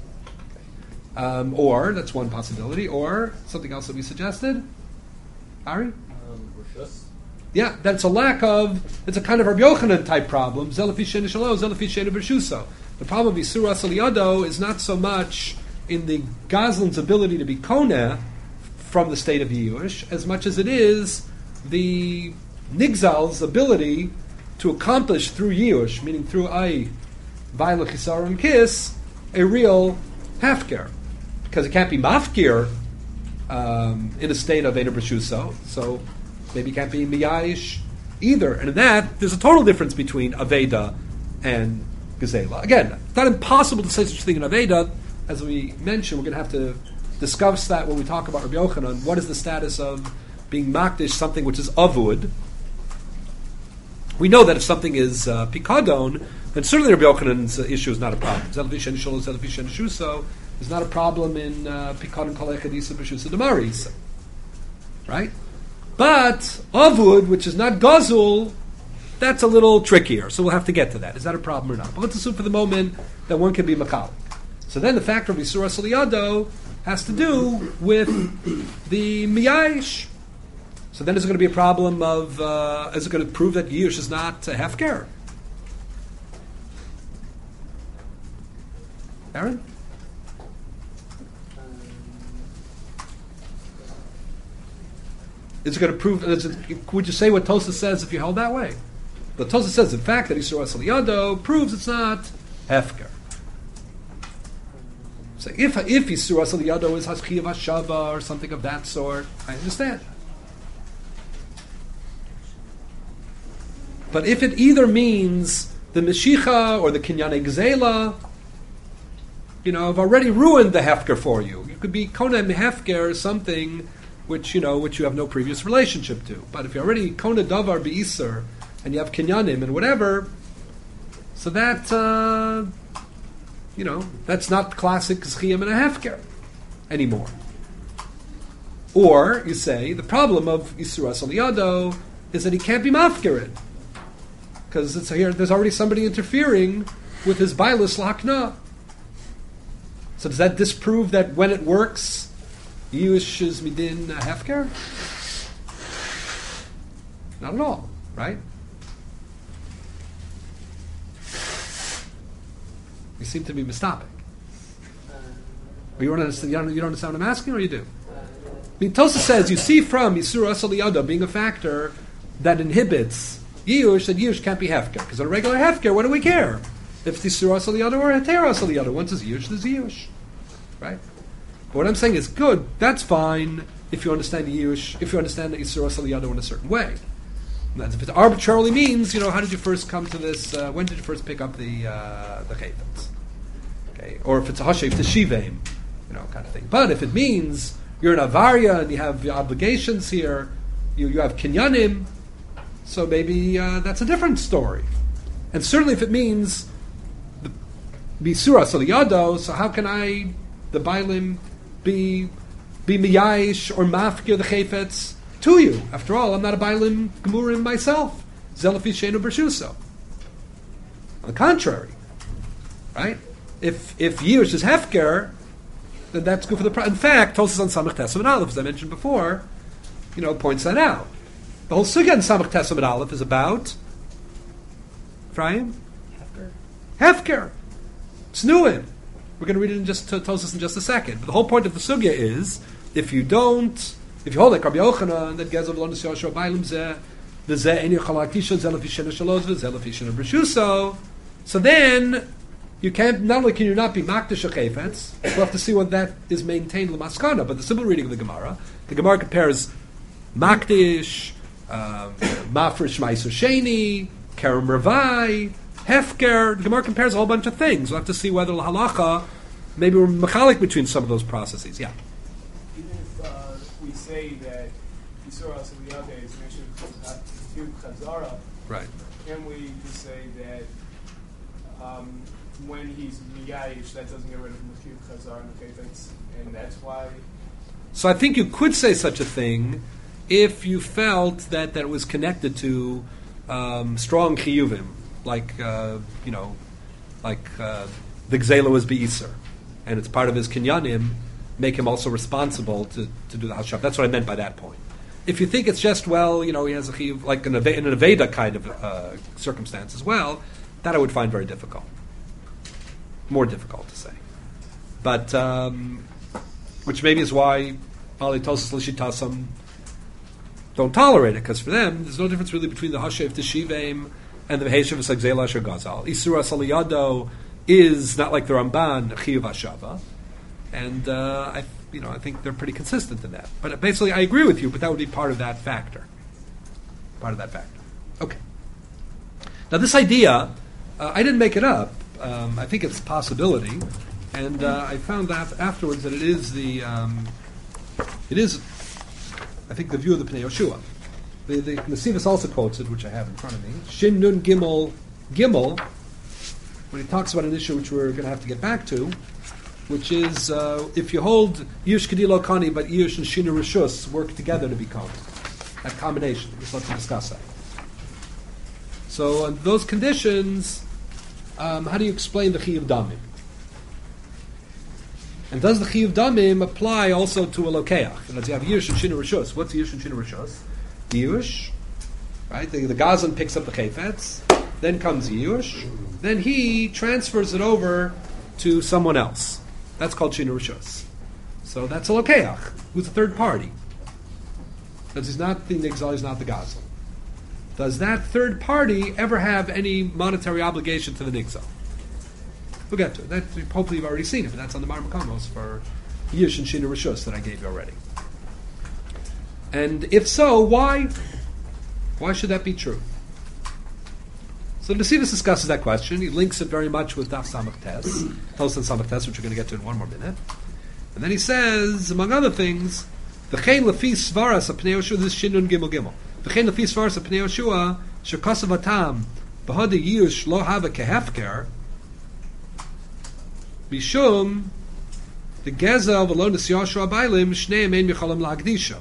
Or, that's one possibility, or something else that we suggested. Ari? Yeah, that's a lack of, it's a kind of Rabbi Yochanan type problem. Zelafi Sheni Shalo, Zelafi Sheni Bershuso. The problem of Yisur Asal Yado is not so much in the Gazlan's ability to be Koneh from the state of Yush, as much as it is the Nigzal's ability to accomplish through Yush, meaning through Ay, Vayla Chisar and Kiss, a real Hefker. Because it can't be Mafkir in a state of Eder B'Shuso, so maybe it can't be Miyayish either. And in that, there's a total difference between Aveda and Gezela. Again, it's not impossible to say such a thing in Aveda. As we mentioned, we're going to have to discuss that when we talk about Rabbi Yochanan. What is the status of being Makdish, something which is Avud? We know that if something is Pikadon, then certainly Rabbi Yochanan's issue is not a problem. Zelavish and Shul, Zelavish and Shuso is not a problem in Pikadon Kalechadisa B'Shusa Damaris. Right? But Avud, which is not Gazul, that's a little trickier. So we'll have to get to that. Is that a problem or not? But let's assume for the moment that one can be Makalik. So then the factor of Yisur Asal Yado has to do with the Miyayish. So then is it going to be a problem of, is it going to prove that Yush is not Hefker? Aaron? Is it going to prove, would you say what Tosas says if you held that way? But Tosas says, in fact, that Yisur Asal Yado proves it's not Hefker. So if Yisur Asal Yado is Haschiyah Vashava or something of that sort, I understand. But if it either means the Meshicha or the Kinyane Gzela, have already ruined the Hefker for you. You could be Koneh Mehefker or something which you have no previous relationship to. But if you're already Koneh Davar Be'Isur and you have Kinyanim and whatever, so that that's not classic Zchiyam and a Hefker anymore. Or you say the problem of Yisur Asal Yado is that he can't be mafkirid because it's here. There's already somebody interfering with his bailus lachna. So does that disprove that when it works, Yush is midin hefker? Not at all, right? You seem to be mistopic. You don't understand what I'm asking, or you do? I mean, Tosa says you see from Yisur Asal Yado being a factor that inhibits Yush, that Yush can't be hefker. Because on a regular hefker, what do we care? If it's Yisur Asal Yado or Heter Asal Yado, once it's Yush, there's Yush, right? But what I'm saying is good. That's fine if you understand Yush, if you understand the Yisur Asal Yado in a certain way. And if it arbitrarily means, how did you first come to this? When did you first pick up the chayfetz? Okay, or if it's a hashev teshiveim, kind of thing. But if it means you're an avarya and you have your obligations here, you have kinyanim, so maybe that's a different story. And certainly if it means Yisur Asal Yado, so how can the bailim, be miyayish or mafkir the chayfetz to you? After all, I'm not a bailim gemurim myself. Zelafi sheinu bershuso. On the contrary, right? If Yush is hefker, then that's good for the. In fact, Tosas on Samach Tesam and Aleph, as I mentioned before, points that out. The whole sugya in Samach Tesam and Aleph is about Ephraim hefker. Tznuim. We're going to read it in Tosas in just a second. But the whole point of the sugya is if you hold like Rabbi Yochanan that Gezel v'lo nisyosh bailim zeh v'zeh eni chalak tisha zeh lefi shena shalosh v'zeh lefi shena b'rshuso, so then you can't. Not only can you not be makdish chayfetz, we'll have to see whether that is maintained l'maskana. But the simple reading of the Gemara compares makdish, mafresh ma'aser sheni, kerem revai, hefker. The Gemara compares a whole bunch of things. We'll have to see whether l'halacha maybe we're mechalik between some of those processes. Yeah. Even if we say that Yisur Asal Yado is mentioned to Chazara, right? Can we just say that when he's miyayish, that doesn't get rid of Mekiyuv Chazar and that's why? So I think you could say such a thing if you felt that it was connected to strong chiyuvim, like the gzela was be'iser, and it's part of his kinyanim, make him also responsible to do the hashav. That's what I meant by that point. If you think it's just, he has a chiyuv, like in an Aveda kind of circumstance as well, that I would find very difficult. More difficult to say. But, which maybe is why Ali Tosas Lishitasam don't tolerate it, because for them, there's no difference really between the Hashev Teshiveim and the Heshev Sagzela Asher Gazal. Yisur Asal Yado is not like the Ramban, Chiyuv Hashava, and I think they're pretty consistent in that. But basically, I agree with you, but that would be part of that factor. Okay. Now this idea, I didn't make it up. I think it's a possibility, and I found out afterwards that it is I think the view of the Pnei Yoshua. The Nesivos also quotes it, which I have in front of me. Shin Nun Gimel, when he talks about an issue which we're going to have to get back to, which is if you hold Yush Kedilo Kani, but Yush and Shina Rishus work together to become that combination. Just let's discuss that. So on those conditions, how do you explain the Chiyuv Damim? And does the Chiyuv Damim apply also to a Lokeach? And as you have Yush and Shina Rishus. What's Yush and Shina Rishus? Yush, right? The Gazan picks up the Chayfetz, then comes Yush, then he transfers it over to someone else. That's called Shina Rishus. So that's a Lokeach, who's a third party. Because he's not the Nigzal, he's not the Gazan. Does that third party ever have any monetary obligation to the Nigzal? We'll get to it. Hopefully you've already seen it, but that's on the Mar Makamos for Yush and Shina Rishus that I gave you already. And if so, why? Why should that be true? So the Nesivos discusses that question. He links it very much with Daf Samach Tes, Tosan Samach Tes, which we're going to get to in one more minute. And then he says, among other things, the V'chein lefi svaras apnei Yoshua, this is Shinun Gimel Gimel. V'chein lefi svaras apnei Yoshua, shekasav atam, b'hada yush lo hava kehefker, bishum the gezel v'lo nisyashu abaylim shneim ein yicholim la'agdisho.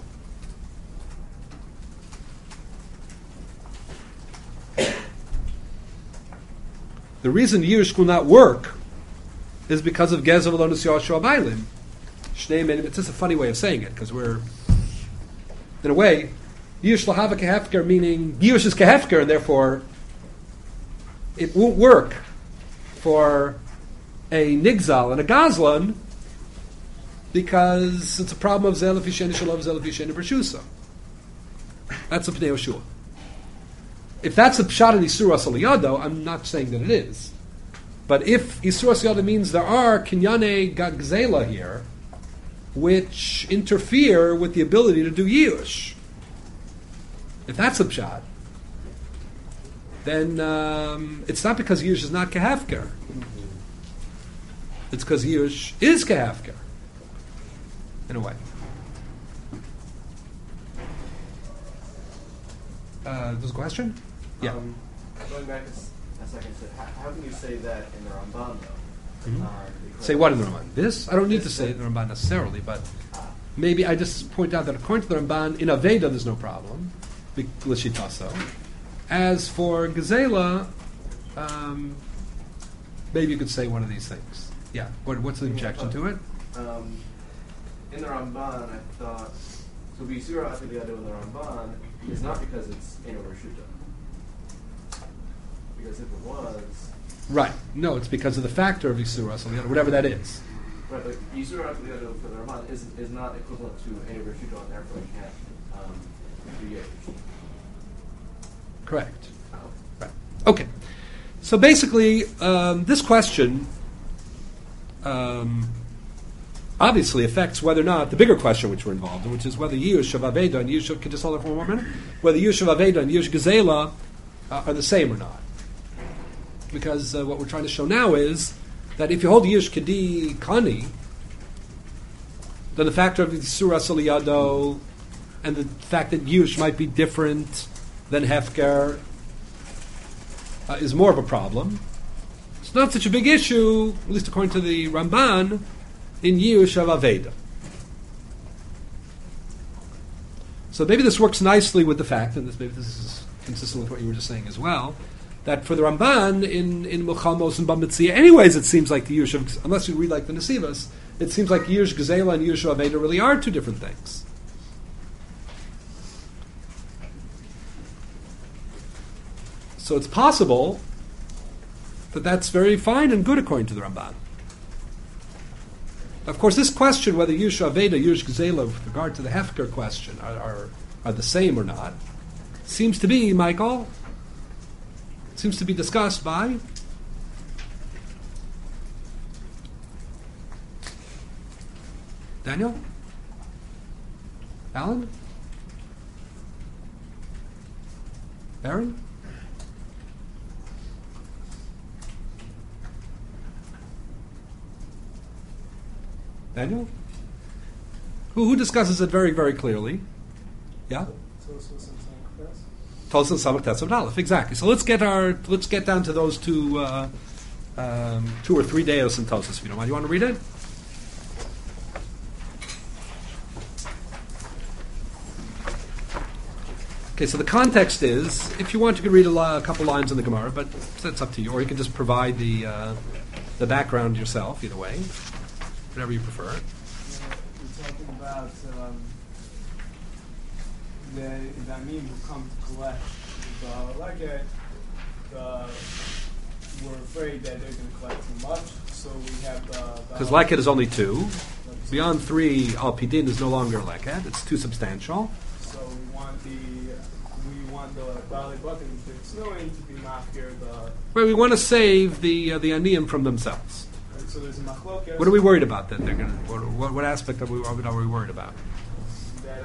The reason Yirush will not work is because of gezel v'lo nisyashu abaylim. Shneim ein, it's just a funny way of saying it, because we're, in a way, Yirush lahava kehefker, meaning Yirush is kehefker, and therefore it won't work for a nigzal and a gazlan because it's a problem of zel v'sheni shalov zel v'sheni b'rshusa. That's a pnei Yoshua. If that's a pshat in Isuras Aliyado, I'm not saying that it is. But if Isuras Aliyado means there are kinyane gagzela here, which interfere with the ability to do Yirush, if that's a pshat, then it's not because Yirush is not kehafker. It's because Yirush is kehafker, in a way. There's a question? Yeah. Going back a second, how can you say that in the Ramban, though? Mm-hmm. Say what in the Ramban? This? I don't need to say it in the Ramban necessarily, but maybe I just point out that according to the Ramban, in Aveda there's no problem. L'shitaso. As for Gezela, maybe you could say one of these things. Yeah. What's the objection to it? In the Ramban, I thought, so B'Yisura Atiyado in the Ramban is not because it's Eino Reshuta. Because if it was... Right. No, it's because of the factor of Yisura, whatever that is. Right, but Yisura Atiyado for the Ramban is not equivalent to Eino Reshuta, and therefore you can't do Yesh. Correct. Right. Okay. So basically, this question obviously affects whether or not the bigger question which we're involved in, which is whether Yirush of Aveda and Yirush of, can you just hold it for one more minute? Whether Yirush of Aveda and Yirush Gezela are the same or not. Because what we're trying to show now is that if you hold Yirush Kedi Kani, then the factor of the Surah Saliyado and the fact that Yirush might be different than Hefker is more of a problem. It's not such a big issue, at least according to the Ramban, in Yirush of Aveda. So maybe this works nicely with the fact, and maybe this is consistent with what you were just saying as well, that for the Ramban in Milchamos and Bamitzia, anyways, it seems like the Yirush of, unless you read like the Nesivas, it seems like Yirush Gezela and Yirush of Aveda really are two different things. So it's possible that that's very fine and good according to the Ramban. Of course, this question, whether Yirush Aveda, Yirush Gezela, with regard to the Hefker question, are the same or not, seems to be, Michael, seems to be discussed by Daniel? Alan? Barry? Daniel? Who discusses it very, very clearly? Yeah? Tosos and Samach Tetzavh Aleph, exactly. So let's get down to those two or three deos in Tosos, if you don't mind. You want to read it? Okay, so the context is, if you want, you could read a couple lines in the Gemara, but that's up to you. Or you can just provide the background yourself, either way. Whatever you prefer. We're talking about the Damim who come to collect the Leket. We're afraid that they're going to collect too much, so we have the... Because Leket is only 2. Beyond 3, Al Pidin is no longer Leket. It's too substantial. So we want the Bali Bucket, if it's snowing, to be mafkir the... Well, we want to save the Aniyim from themselves. So there's a machlokes. What are we worried about that they're going to? What aspect are we worried about? That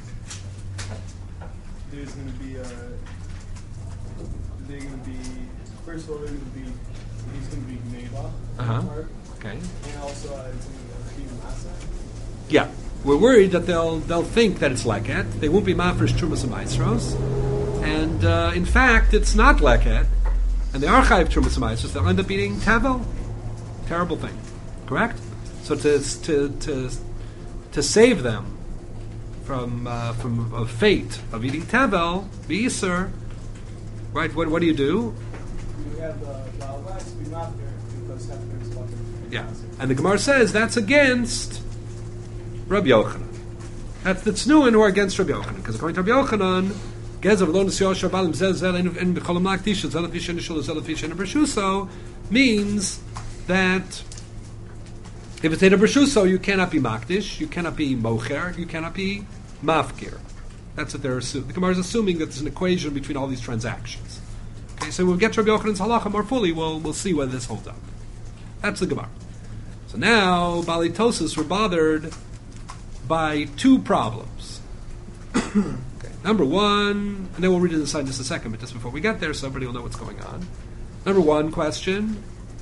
there's going to be they're going to be, first of all, he's going to be Neva. Okay. And also it's going to be Masa. Yeah, we're worried that they'll think that it's Leket. They won't be mafresh Trumas and Maestros, and in fact, it's not Leket, and they are Chayiv Trumas and Maestros. They'll end up eating Tavel. Terrible thing, correct? So to save them from a fate of eating tevel, b'isur, right? What do you do? You have the last be not there because Hefker is part of the Yeah, and the Gemara says that's against Rabbi Yochanan. That's the Tznuin who are against Rabbi Yochanan, because according to Rabbi Yochanan, Gezav lo nesiyah shabalim zel in b'cholam laktisha zel afisha nishul zel afisha nebreshuso means that if it's a nebreshuso, you cannot be makdish, you cannot be mocher, you cannot be mafkir. That's what they're assuming. The Gemara is assuming that there's an equation between all these transactions. Okay, so when we get to Rabbi Yochanan's halacha more fully, we'll see whether this holds up. That's the Gemara. So now, Bali Tosis were bothered by two problems. Okay, number one, and then we'll read it inside in just a second, but just before we get there, so everybody will know what's going on. Number one question: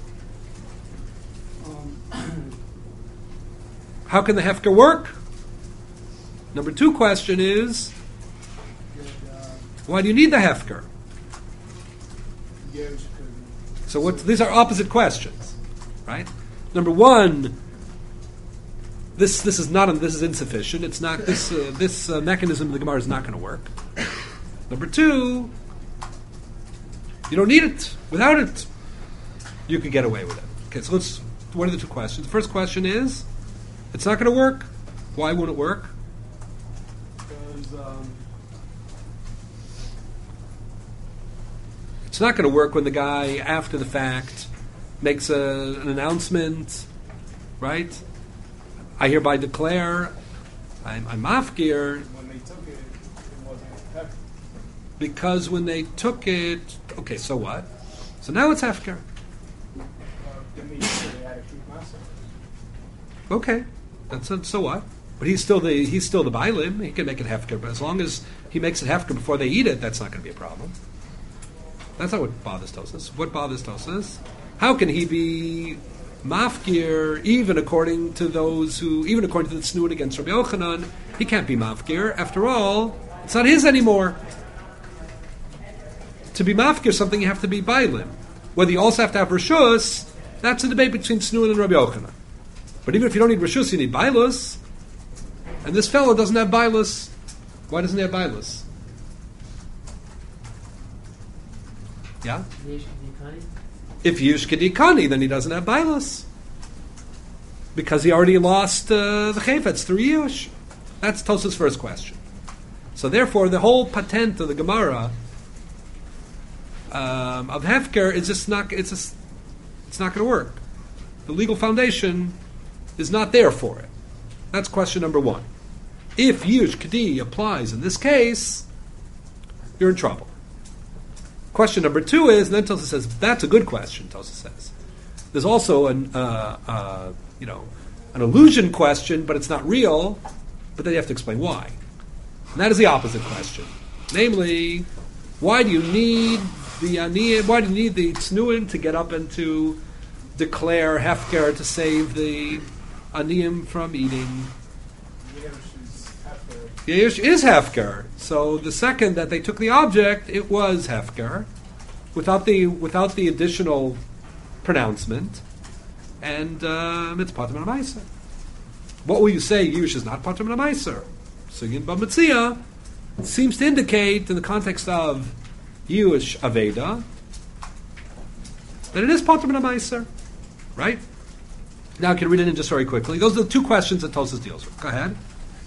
how can the hefker work? Number two question is: why do you need the hefker? So these are opposite questions, right? Number one, this is insufficient. It's not this mechanism of the Gemara is not going to work. Number two, you don't need it. Without it, you could get away with it. Okay, so what are the two questions? The first question is, it's not going to work. Why won't it work? Because it's not going to work when the guy, after the fact, makes an announcement, right? I hereby declare I'm mafkir. when they took it, it wasn't Hefker. Because when they took it, okay, so what? So now it's hefker. Then they had a keep master. Okay, so what? But he's still the bailim. He can make it hefker, but as long as he makes it hefker before they eat it, that's not going to be a problem. That's not what bothers Tosas. What bothers Tosas? How can he be mafkir even according to the Tznuin against Rabbi Yochanan? He can't be mafkir. After all, it's not his anymore. To be mafkir something, you have to be bailim. Whether you also have to have reshus, that's a debate between Tznuin and Rabbi Yochanan. But even if you don't need reshus, you need bailus. And this fellow doesn't have bailus. Why doesn't he have bailus? Yeah? If Yush Kedikani, then he doesn't have bailus. Because he already lost the chayfetz through Yush. That's Tosas' first question. So therefore, the whole patent of the Gemara of Hefker is just not, it's not going to work. The legal foundation is not there for it. That's question number one. If Yush Kedi applies in this case, you're in trouble. Question number two is, and then Tosas says, that's a good question, Tosas says. There's also an illusion question, but it's not real, but then you have to explain why. And that is the opposite question. Namely, why do you need the Tznuin to get up and to declare Hefker to save the Aniyim from eating? Yesh is Hefker. So the second that they took the object, it was Hefker, without the additional pronouncement, and it's Pater Min HaMaiser. What will you say? Yush is not Pater Min HaMaiser. Sugin B'Metzia seems to indicate, in the context of Yush Aveda, that it is Pater Min HaMaiser, right? Now I can read it in just very quickly. Those are the two questions that Tosas deals with. Go ahead.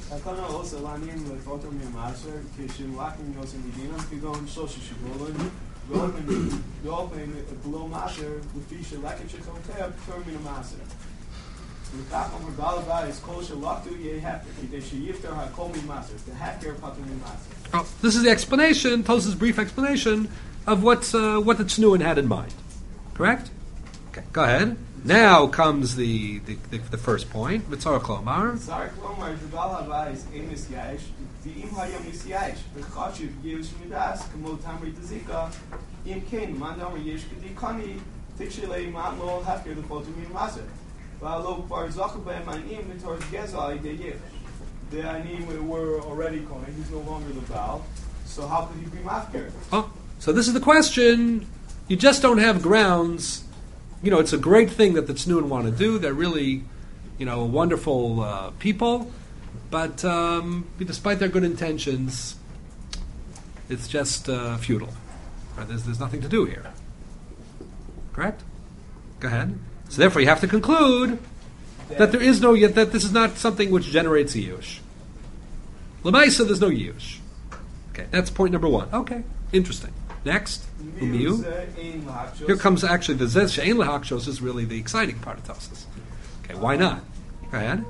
Oh, this is the explanation, Tosas' brief explanation of what the Tznuin had in mind. Correct? Okay, go ahead. Now comes the first point. Mitzarach Lomar. Mitzarach Lomar, the Baal Havai is Emes Yash, the Im Hayam is Yash, the Chachiv gives Midas, Kamo Tamri Tazika, Im Kain, Mandamar Yesh Kedikani, Tichile Matlo, Hefker, the Potamim Maser. Valo Bar Zachabe, Manim, and towards Gezai, the Yesh. The Anim were already Kohen, he's no longer the Baal, so how could he be Mafker? Oh, so this is the question. You just don't have grounds. You know, it's a great thing that the Tznuin want to do. They're really wonderful people, but despite their good intentions, it's just futile. Right? There's nothing to do here. Correct? Go ahead. So therefore, you have to conclude that there is that this is not something which generates a yush. L'maisa, there's no yush. Okay, that's point number one. Okay, interesting. Next, umiyu. Here comes actually the zez she'ein lahakshos is really the exciting part of Tosfos. Okay, why not? Go ahead.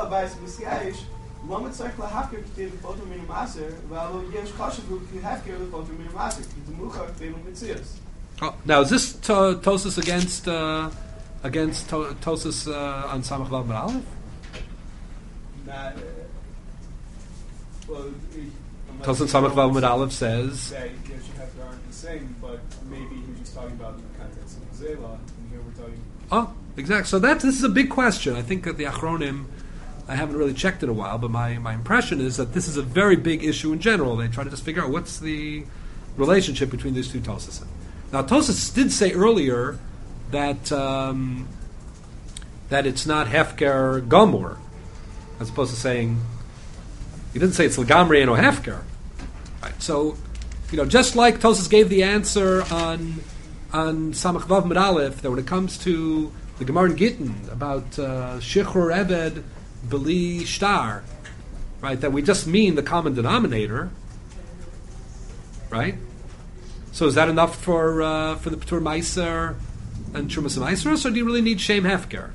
Oh, now is this Tosfos against Tosfos on Samach Vav Mid Aleph? Tosfos on Samach Vav Mid Aleph says that Yeshua aren't the same, but maybe he was just talking about in the context of Zela, and here we're talking. Oh, exactly. So this is a big question. I think that the Achronim, I haven't really checked in a while, but my impression is that this is a very big issue in general. They try to just figure out what's the relationship between these two Tosfos. Now, Tosfos did say earlier that that it's not Hefker Gomor, as opposed to saying, he didn't say it's L'gamri and Hefker. Right. So, just like Tosfos gave the answer on Samach Vav Mid Aleph, that when it comes to the Gemara in Gittin about Shichrur Eved B'li Shtar, right, that we just mean the common denominator, right? So is that enough for the P'tur Meiser and Trumas Meiseros, or do you really need Shem Hefker?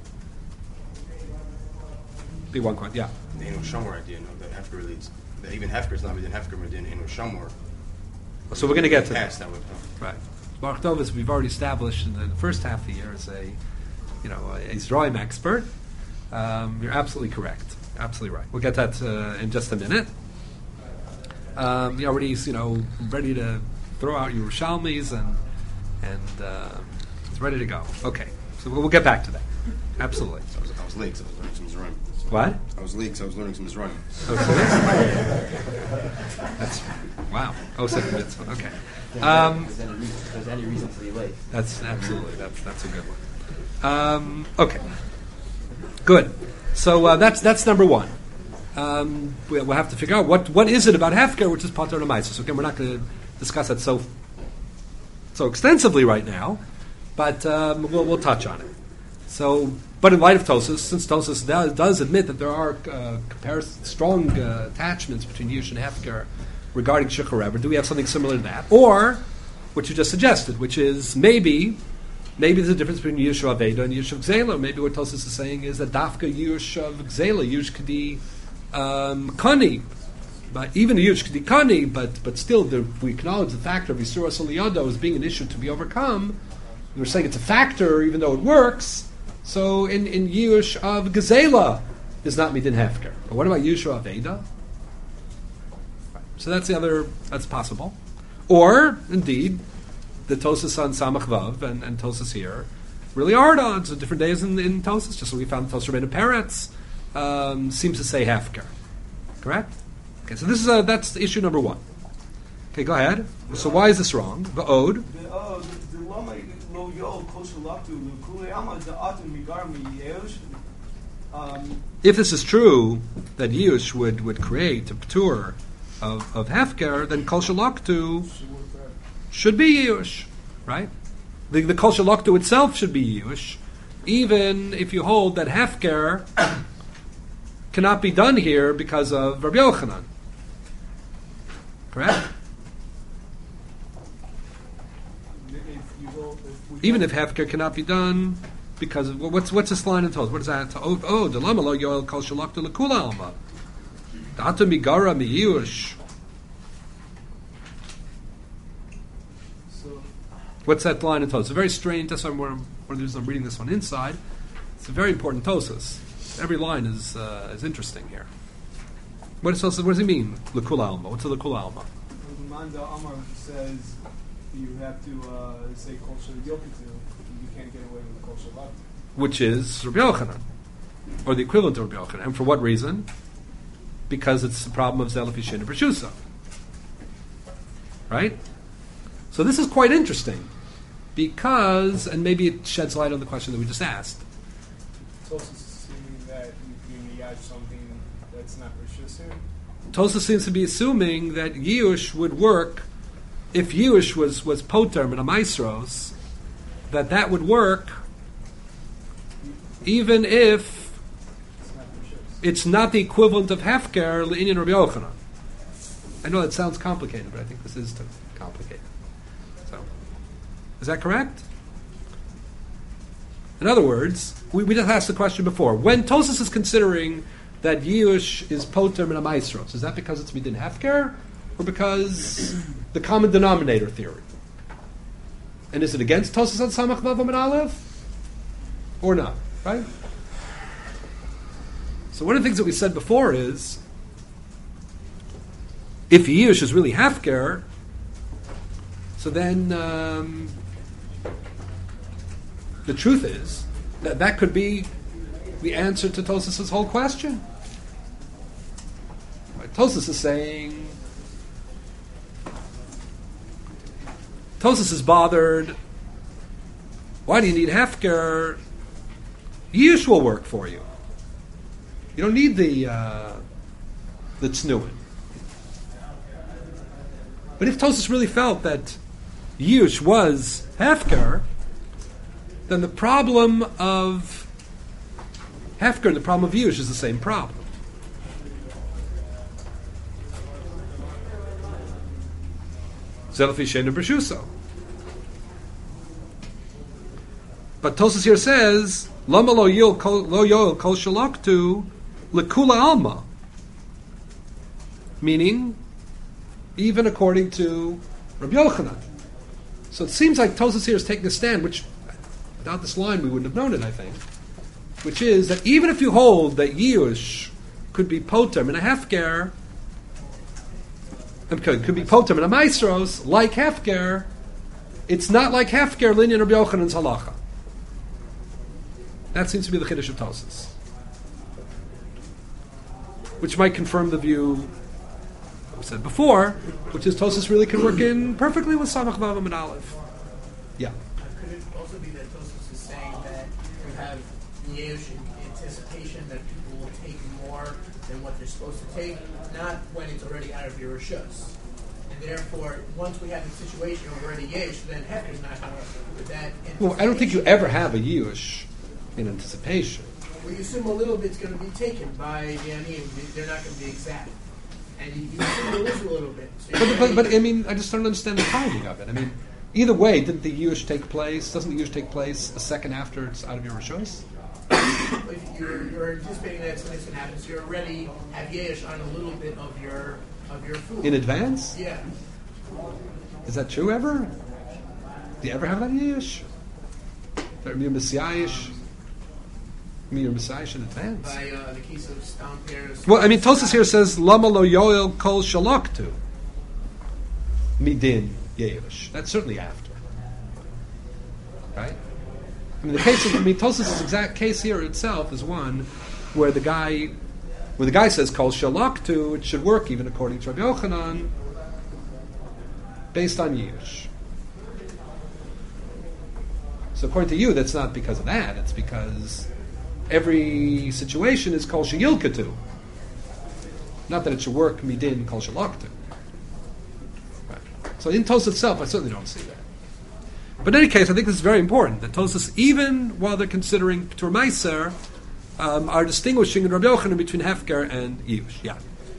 Be one point, yeah. The Eno Shomor idea, that Hefker leads. That even Hefker is not within Hefker, within Eno Shomor. So we're going to get to that. That would right. Baruch Dovis, we've already established in the first half of the year as a Zroim expert. You're absolutely correct. Absolutely right. We'll get that in just a minute. You're already, ready to throw out your Yerushalmis and it's ready to go. Okay, so we'll get back to that. Absolutely. I was late, so I was learning some Mizraim. What? I was late, so I was learning some Mizraim. That's wow. Oh, second mitzvah. Okay. There's any reason to be late. That's absolutely that's a good one. Okay. Good. So that's number one. We'll have to figure out what is it about Hefker which is Pater L'maisa. So again, we're not going to discuss that so extensively right now, but we'll touch on it. So, but in light of Tosfos, since Tosfos does admit that there are strong attachments between Yush and Hefker regarding Shichrur Eved, do we have something similar to that, or what you just suggested, which is maybe there's a difference between Yush Aveda and Yush of Gzela. Maybe what Tosfos is saying is that Dafka Yush of Gzela, Yush K'di Kani, but even Yush K'di Kani, but still we acknowledge the factor of Yisur Asal Yado as being an issue to be overcome. We're saying it's a factor, even though it works. So in Yush of Gzela is not Midin Hefker. But what about Yush of Aveda? Right. So that's possible. Or, indeed, the Tosfos on Samach Vav and Tosfos here really are at odds on different days in Tosfos, just like we found Tosfos Rebbeinu Peretz seems to say Hefker. Correct? Okay, so that's issue number one. Okay, go ahead. So why is this wrong? The Ode. If this is true, that Yush would create a P'tur of Hefker, then Kol Shalaktu should be Yush, right? The Kol Shalaktu itself should be Yush, even if you hold that Hefker cannot be done here because of Rabbi Yochanan. Correct? Even if Hefker cannot be done because of, what's this line in Tosfos? What is that? Oh, Delama lo yoel kol shalaktu lekula alma. Data migara miyush. What's that line in Tosfos? It's a very strange. That's why I'm reading this one inside. It's a very important Tosfos. Every line is interesting here. What does he mean? Lekula alma. What's a lekula alma? The Manda Amar says you have to say kol shel yokitu. You can't get away with kol shel laktu. Which is Rabbi Yochanan, or the equivalent of Rabbi Yochanan. And for what reason? Because it's the problem of Zelef Yishin and B'Shusa. Right? So this is quite interesting. Because, and maybe it sheds light on the question that we just asked. Tosfos is assuming have something that's not Rishusim? Tosa seems to be assuming that Yush would work if Yush was poter and a maestros, that would work even if it's not the equivalent of hefker l'inyan Rabbi Yochanan. I know that sounds complicated, but I think this is too complicated. So, is that correct? In other words, we just asked the question before. When Tosas is considering that Yush is poter min ha'maestros, is that because it's midin hefker, or because the common denominator theory? And is it against Tosas on Samach Vav Amud Aleph, or not? Right. So one of the things that we said before is, if Yush is really hefker, so then the truth is that could be the answer to Tosas' whole question. Right? Tosas is saying, Tosas is bothered. Why do you need hefker? Yush will work for you. You don't need the tznuin. But if Tosas really felt that Yush was hefker, then the problem of hefker and the problem of Yush is the same problem. Zelafi Shenu B'Shuso. But Tosas here says, Lama lo yoel kol shalaktu lekula alma. Meaning, even according to Rabbi Yochanan. So it seems like Tosas here is taking a stand, which, without this line, we wouldn't have known it, I think, which is that even if you hold that Yush could be poter and a hefker, could be poter and a maestros, like hefker, it's not like hefker linyan Rabbi Yochanan's halacha. That seems to be the chiddush of Tosas, which might confirm the view I said before, which is Tosas really can work in perfectly with Samach Vav Amud Aleph. Yeah. Could it also be that Tosas is saying that you have Yesh in anticipation that people will take more than what they're supposed to take, not when it's already out of your rishus? And therefore, once we have a situation where we're already Yesh, then Hefker is not going to work with that. Well, I don't think you ever have a Yush in anticipation. Well, you assume a little bit's going to be taken by the Aniyim. They're not going to be exact. And you assume there is a little bit. So but I mean, I just don't understand the timing of it. I mean, either way, didn't the Yush take place? Doesn't the Yush take place a second after it's out of your rishos? If you're anticipating that something's going to happen, so you already have Yesh on a little bit of your food. In advance? Yeah. Is that true ever? Do you ever have that Yesh? Your Messiah-ish? Your Messiah in advance. By the case of Stomp. Well, I mean, Tosas here says, Lama lo yoel kol shalaktu. Midin Yeush. That's certainly after. Right? I mean, the case of, Tosas' exact case here itself is one where the guy says kol shalaktu, it should work even according to Rabbi Yochanan, based on Yeush. So according to you, that's not because of that. It's because every situation is kol sheyilkatu. Not that it should work midin kol shalaktu. Right. So in Tosas itself, I certainly don't see that. But in any case, I think this is very important, that Tosas, even while they're considering P'tur Meiser, are distinguishing in Rabbi Yochanan between Hefker and Yush. Yeah.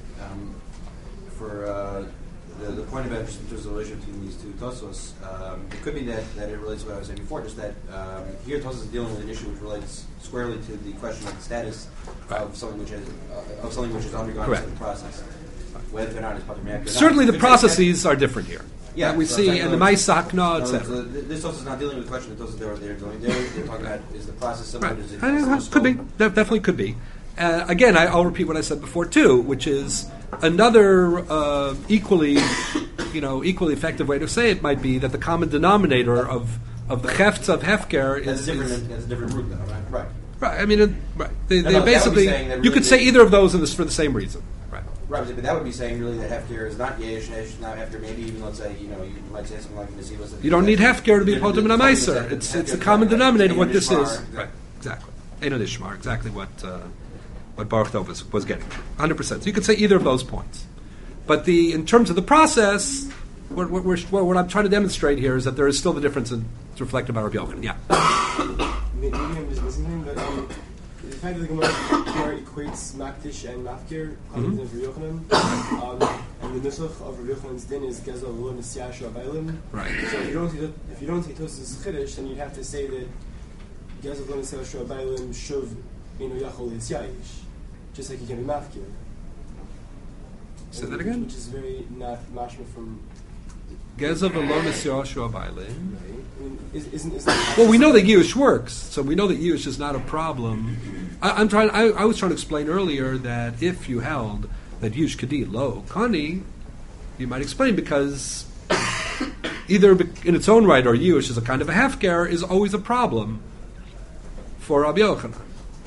For the point about just in terms of the relationship between these two Tosos, it could be that it relates to what I was saying before, just that here Tosos is dealing with an issue which relates squarely to the question of the status of something which is undergone a certain process, whether or not it's Pater. Certainly, the processes are different here. Yeah, we see in the Ma'isa Hakna, etc. This Tosos is not dealing with the question that Tosos they're doing. They're talking about is the process similar? Right. Is it Could be. That definitely could be. Again, I'll repeat what I said before too, which is another equally effective way to say it might be that the common denominator of the Hefts of Hefker is different. That's a different root, though, right? Right. Right. I mean, right. They basically you could say either of those for the same reason. Right. Right, but that would be saying really that Hefker is not Yesh, is not Hefker. Maybe even let's say you might say something like Nesivos. You don't need Hefker to be Potem and Amaiser. It's a common denominator. What this is, right? Exactly. Einod Ishmar. Exactly what what Baruch Dov was getting to, 100%. So you could say either of those points. But in terms of the process, what I'm trying to demonstrate here is that there is still the difference it's reflected by Rabbi Yochanan. Yeah. Maybe I'm just missing him, but the fact that the Gemara equates Makdish and Mafkir according to Rabbi Yochanan, and the Nusach of Rabbi Yochanan's din is Gezel Lo Nesiyash Rabailim. Right. So if you don't take Tosas Chiddush, then you'd have to say that Gezel Lo Nesiyash Rabailim Shuv Inu Yachol Nesiyash, just like you can be Mafkir. Say that again? Which is very not mashma from Gezel Lo Nesiyash Rabailim. Isn't Well, we know that Yush works, so we know that Yush is not a problem. I was trying to explain earlier that if you held that Yush Kadi Lo Kani, you might explain because either in its own right or Yush is a kind of a hefker is always a problem for Rabbi Yochanan.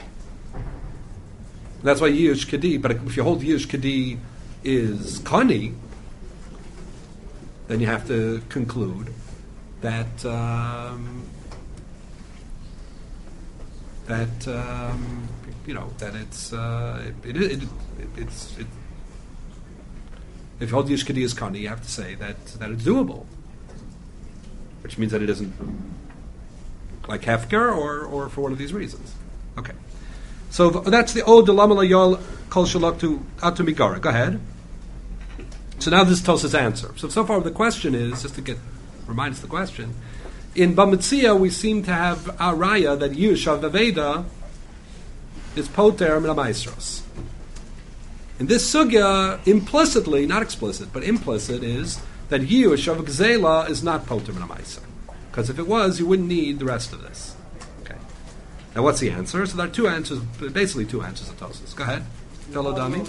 That's why Yush Kadi. But if you hold Yush Kadi is Kani, then you have to conclude that if you hold Yush Kadi is Kani, you have to say that it's doable, which means that it isn't like hefker or for one of these reasons. Okay, so that's the old Dilamala Yol Kol Shalok to Atu Migara. Go ahead. So now this is Tos's answer. So far the question is, just to remind us the question, in Bamitzia we seem to have a raya that Yush of Aveda is poter min ha'maisros. In this sugya, implicitly, not explicit, but implicit is that Yush of Gzela is not poter min ha'maisros. Because if it was, you wouldn't need the rest of this. Okay. Now what's the answer? So there are two answers, basically two answers of Tosas. Go ahead. Fellow dummy.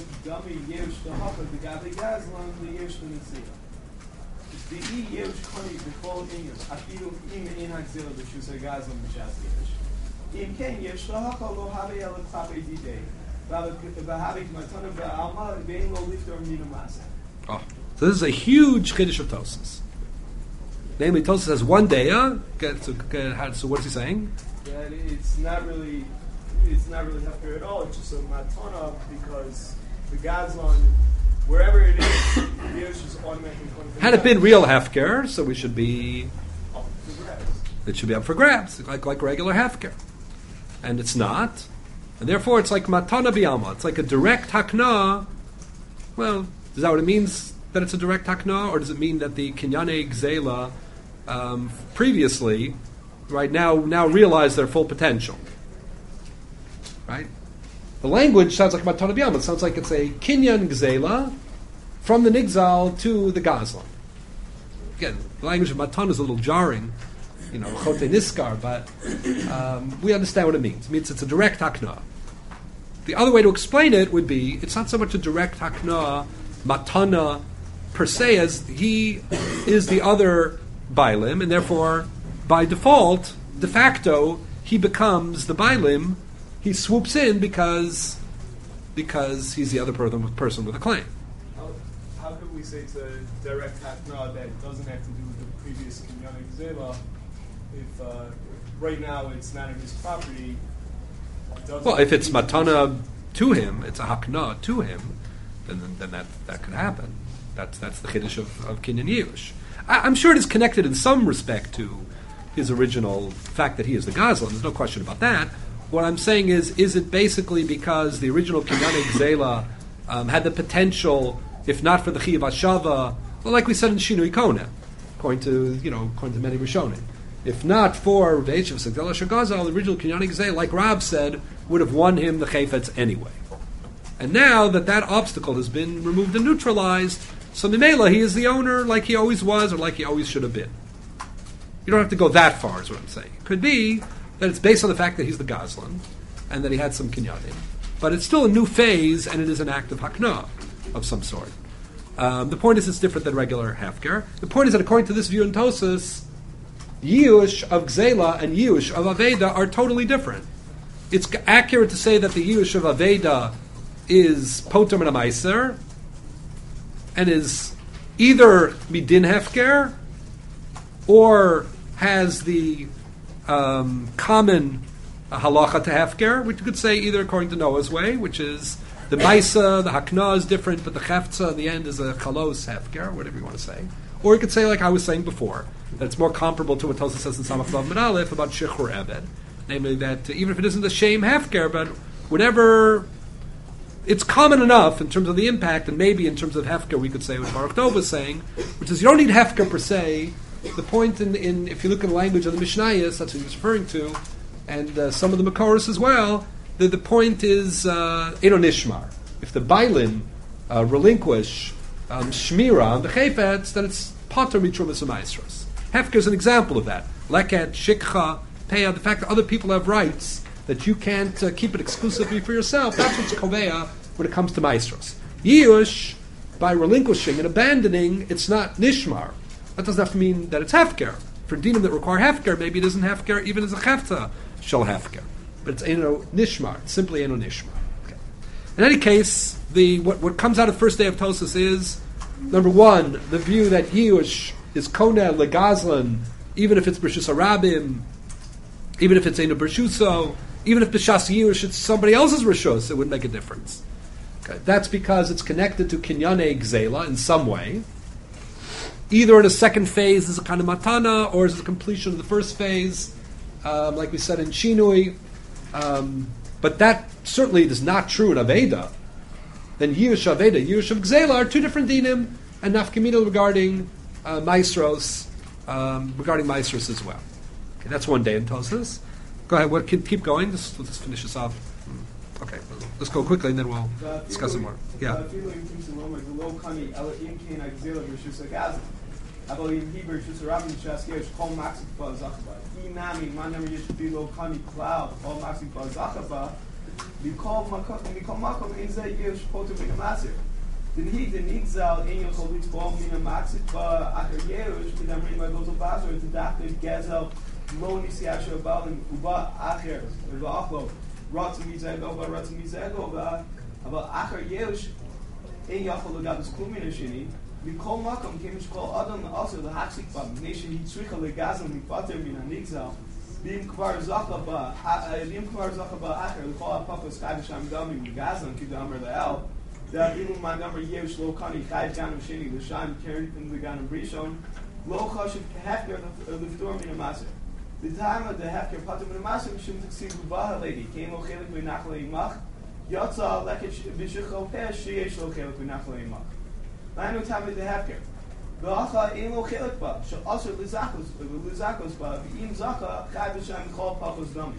Oh, so this is a huge chiddush of Tosas. Namely, Tosas has one daya. So what is he saying? That it's not really hefker at all. It's just a matana because the Gazlan, wherever it is, Yush is automatically going to. Had it been real hefker, so we should be. It should be up for grabs, like regular hefker, and it's not, and therefore it's like matana biyama. It's like a direct hakna. Well, is that what it means? That it's a direct hakna, or does it mean that the kinyane gzela previously, right now realize their full potential? Right? The language sounds like matana biyama. It sounds like it's a kinyan gzela from the nigzal to the gazlan. Again, the language of matana is a little jarring, chote niskar, but we understand what it means. It means it's a direct hakna. The other way to explain it would be, it's not so much a direct hakna, matana per se, as he is the other bailim, and therefore, by default, de facto, he becomes the bailim. He swoops in because he's the other person with a claim. How could we say it's a direct hakna that doesn't have to do with the previous kinyan gzela? If right now it's not in his property. Well, if it's matana to him, it's a hakna to him, then that could happen. That's the chiddush of kinyan yush. I'm sure it is connected in some respect to his original fact that he is the gazlan. There's no question about that. What I'm saying is it basically because the original kinyan gzela had the potential, if not for the chiyuv hashava, well, like we said in Shinui Kona, according to many Rishonim. If not for the Eish of Segdela Shagazal, the original Kinyan Gzeh, like Rab said, would have won him the Chayfetz anyway. And now that obstacle has been removed and neutralized, so Mimela, he is the owner like he always was or like he always should have been. You don't have to go that far, is what I'm saying. It could be that it's based on the fact that he's the Gazlan and that he had some Kinyanim. But it's still a new phase and it is an act of Hakna of some sort. The point is it's different than regular Hefker. The point is that according to this view in Tosas, Yush of Gzela and Yush of Aveda are totally different. It's accurate to say that the Yush of Aveda is Poter min ha'maiser and is either Midin Hefker or has the common a halacha to hefker, which you could say either according to Noah's way, which is the maisa, the hakna is different, but the chefza in the end is a chalos hefker, whatever you want to say. Or you could say, like I was saying before, that it's more comparable to what Tosfos says in Samach Vav Mid Aleph about shichur eved, namely that even if it isn't the shame hefker, but whenever it's common enough in terms of the impact, and maybe in terms of hefker, we could say what Baruch Tov was saying, which is you don't need hefker per se. The point in if you look at the language of the Mishnayos, that's what he was referring to, and some of the Makoros as well, the point is Eino Nishmar. If the Bailin relinquish Shmira on the Chayfetz, then it's Pater Mitrumas U'Maisros. Hefker is an example of that. Leket, Shikcha, Peah, the fact that other people have rights, that you can't keep it exclusively for yourself, that's what's Koveya when it comes to Maisros. Yiyush, by relinquishing and abandoning, it's not Nishmar. That doesn't have to mean that it's Hefker. For dinim that require Hefker, maybe it isn't Hefker even as a Chefta shall Hefker. But it's Eino Nishmar. It's simply Eino Nishmar. Okay. In any case, what comes out of the first day of Tosas is, number one, the view that Yiyush is Koneh Legazlan, even if it's B'Rishus Arabim, even if it's Eino B'Rshuso, even if B'Shas Yiyush it's somebody else's Rishus, it wouldn't make a difference. Okay. That's because it's connected to Kinyane Gzela in some way. Either in a second phase as a kind of matana, or as a completion of the first phase, like we said in Shinui. But that certainly is not true in Aveda. Then Yiyush Aveda, Yiyush of Gzela are two different dinim, and nafkamina regarding Maestros, as well. Okay, that's one day in Tosas. Go ahead, keep going. Let's finish this off. Okay, let's go quickly and then we'll discuss it more. Yeah. Mikol makom kemish kol adam also the haksik bam nation he tzricha legazam mipater min anigzal bim kvar zakaba acher lekol apapos kadisham dami legazam kidamar leel that even my number yesh lo kani chayv ganam sheni l'shan carried in the ganam brishon lo chashiv kehefker leftor min amaser the time of the hefker pater min amaser mishum tziv ubaha lady came lo chelik b'nachle imach yatsa lekech b'shichol peh sheyesh lo chelik b'nachle imach. I know time the hefker. The acha ein lo chelik ba. Shal asher lizakos ba. V'im zaka chayv b'shem chol papos dami.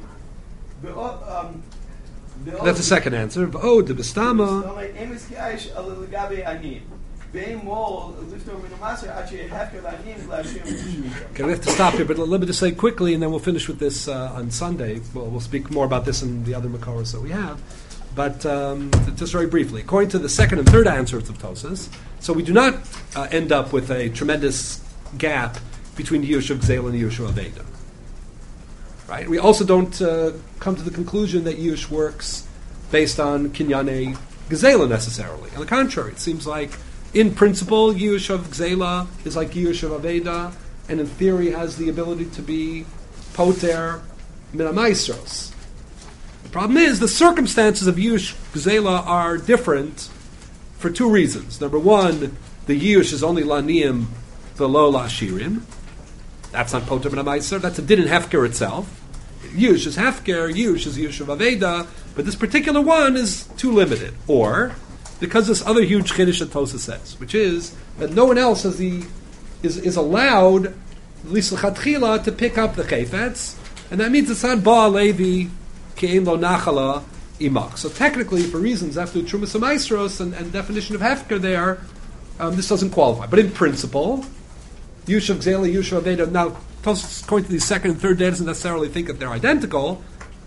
That's the second answer. Oh, the bestama. Emes ki'aish al legabe ani. Ve'im mol liftor min amaser achi hefker la'anim l'ashem. Okay, we have to stop here, but let me just say quickly, and then we'll finish with this on Sunday. We'll speak more about this in the other Makoros that we have. But just very briefly, according to the second and third answers of Tosas, so we do not end up with a tremendous gap between Yiyush of Gzela and Yiyush of Aveda. Right? We also don't come to the conclusion that Yiyush works based on Kinyane Gzela necessarily. On the contrary, it seems like, in principle, Yiyush of Gzela is like Yiyush of Aveda, and in theory has the ability to be Poter Min HaMaisros. The problem is the circumstances of Yiyush Gzela are different for two reasons. Number one, the Yiyush is only Laniim v'lo Lashirim. That's not Poter Min HaMaiser. That's a din in Hefker itself. Yiyush is Hefker, Yiyush is Yiyush of Aveda, but this particular one is too limited. Or, because this other huge Chiddush that Tosas says, which is that no one else is allowed, at least l'chatchila, to pick up the Chayfetz, and that means it's not Baal Levi Ke'en lo nachala imak. So technically, for reasons after Trumas Maestros and definition of Hefker there, this doesn't qualify. But in principle, Yiyush of Gzela, Yiyush of Aveda. Now, Tosfos, according to the second and third day, doesn't necessarily think that they're identical,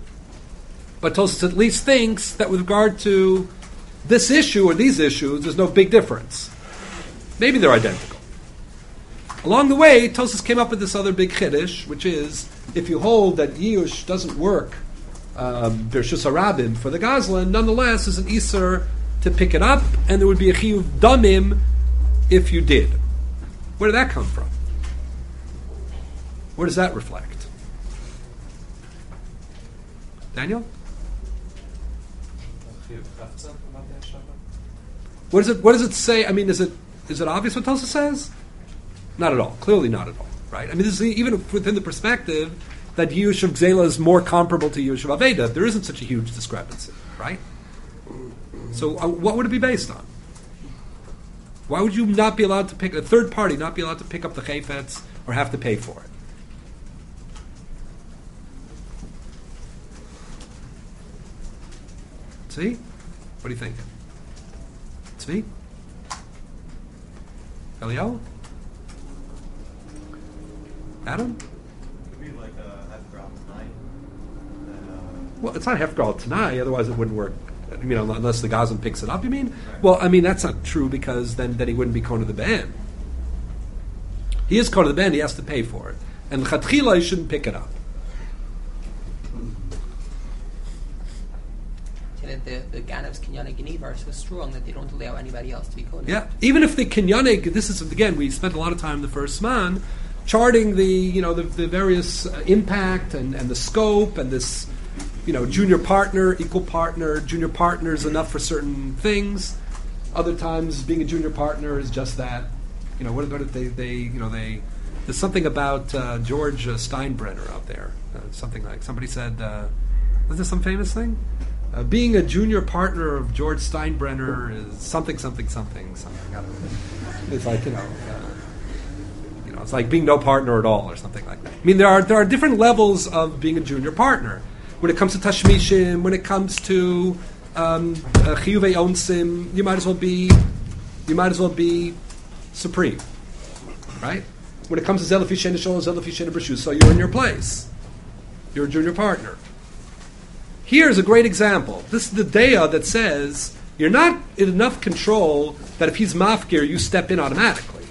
but Tosfos at least thinks that with regard to this issue or these issues, there's no big difference. Maybe they're identical. Along the way, Tosfos came up with this other big chiddush, which is, if you hold that Yiyush doesn't work B'Rishus Harabim for the Gazlan, nonetheless is an Iser to pick it up, and there would be a Chiyuv Damim if you did. Where did that come from? Where does that reflect? Daniel? What does it say? I mean, is it obvious what Tosa says? Not at all. Clearly not at all. Right? I mean, this is even within the perspective that Yush of Gzela is more comparable to Yush of Aveda. There isn't such a huge discrepancy, right? So what would it be based on? Why would you not be allowed to pick, a third party not be allowed to pick up the chayfetz or have to pay for it? See? What do you think? Tzvi? Eliyahu? Adam? Could be like a half-gram tonight. Well, it's not half-gram tonight, otherwise it wouldn't work. Unless the Gazan picks it up, you mean? Right. Well, I mean, that's not true because then he wouldn't be Kohen of the Ben. He is Kohen of the Ben, he has to pay for it. And L'chatchila, he shouldn't pick it up. The Ganav's Kinyanig Geniva are so strong that they don't allow anybody else to be Kohen. Yeah, even if the Kinyanig, this is, again, we spent a lot of time in the first Zman charting the various impact and the scope and this, junior partner, equal partner, junior partner is enough for certain things. Other times, being a junior partner is just that. What about it? There's something about George Steinbrenner out there. Something like somebody said. Was there some famous thing? Being a junior partner of George Steinbrenner is something. I don't know. It's like it's like being no partner at all, or something like that. I mean, there are different levels of being a junior partner. When it comes to tashmishim, when it comes to chiyuvei onsim, you might as well be supreme, right? When it comes to zelafi shena shol, zelafi shena b'rshus, so you're in your place. You're a junior partner. Here's a great example. This is the daya that says you're not in enough control that if he's mafkir, you step in automatically.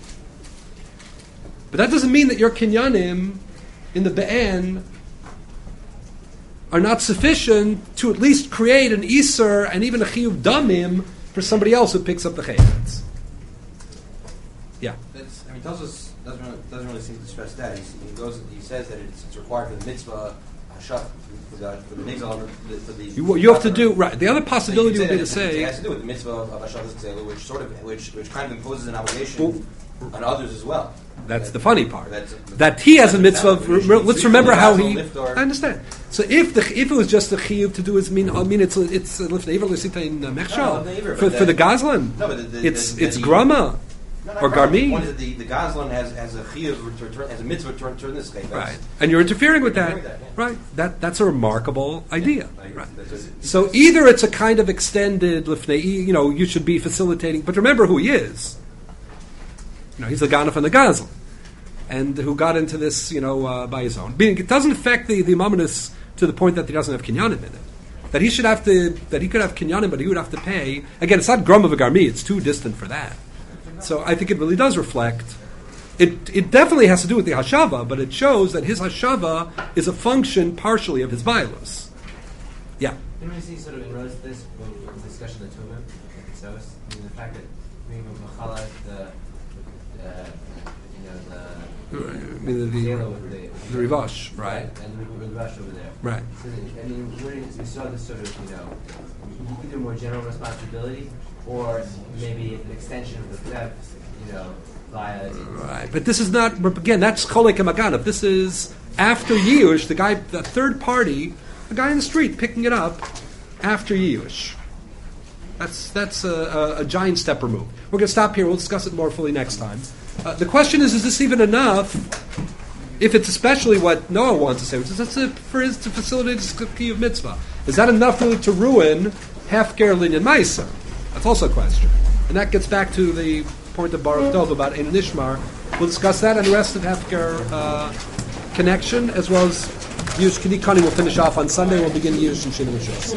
But that doesn't mean that your kinyanim in the be'en are not sufficient to at least create an iser and even a chiyuv damim for somebody else who picks up the chayetz. Yeah. Tosos doesn't really seem to stress that. He says that it's required for the mitzvah hashaf for the nigzal for the. You have to do right. The other possibility would be to say it has to do with the mitzvah of hashaf which kind of imposes an obligation on others as well. That's the funny part. That he has a mitzvah. Let's remember how he. I understand. So if it was just a chiyuv to do his it's lifnei iver l'sita in mechshel for the gazlan. No, but it's grama or garmi. One is that the gazlan has a chiyuv to return, has a mitzvah to return this chayv. Right, and you're interfering with that. Right, that's a remarkable idea. Right. So either it's a kind of extended lifnei, you should be facilitating, but remember who he is. He's the Ganaf and the Gazlan, and who got into this, by his own. It doesn't affect the Mamonis to the point that he doesn't have kinyanim in it. That he could have kinyanim, but he would have to pay. Again, it's not grum of a garmi; it's too distant for that. So I think it really does reflect. It definitely has to do with the hashava, but it shows that his hashava is a function partially of his violus. Yeah. Didn't we see sort of inroads to this when the discussion of the Tumim, the fact that being Machala, the Rivash, right? And the Rivash over there. Right. So we saw this sort of, either more general responsibility or maybe an extension of the theft, via. Right. But this is not, again, that's Cholek Maganav. This is after Yush, the third party, the guy in the street picking it up after Yush. That's a giant step removed. We're going to stop here. We'll discuss it more fully next time. The question is this even enough? If it's especially what Noah wants to say, which is that's to facilitate the Kiyuv mitzvah, is that enough really to ruin Hefker Linyan Maisa? That's also a question, and that gets back to the point of Baruch Dov about Ein Nishmar. We'll discuss that and the rest of Hefker connection, as well as Yush Kedikani. We'll finish off on Sunday. We'll begin Yush and Shin Rishos.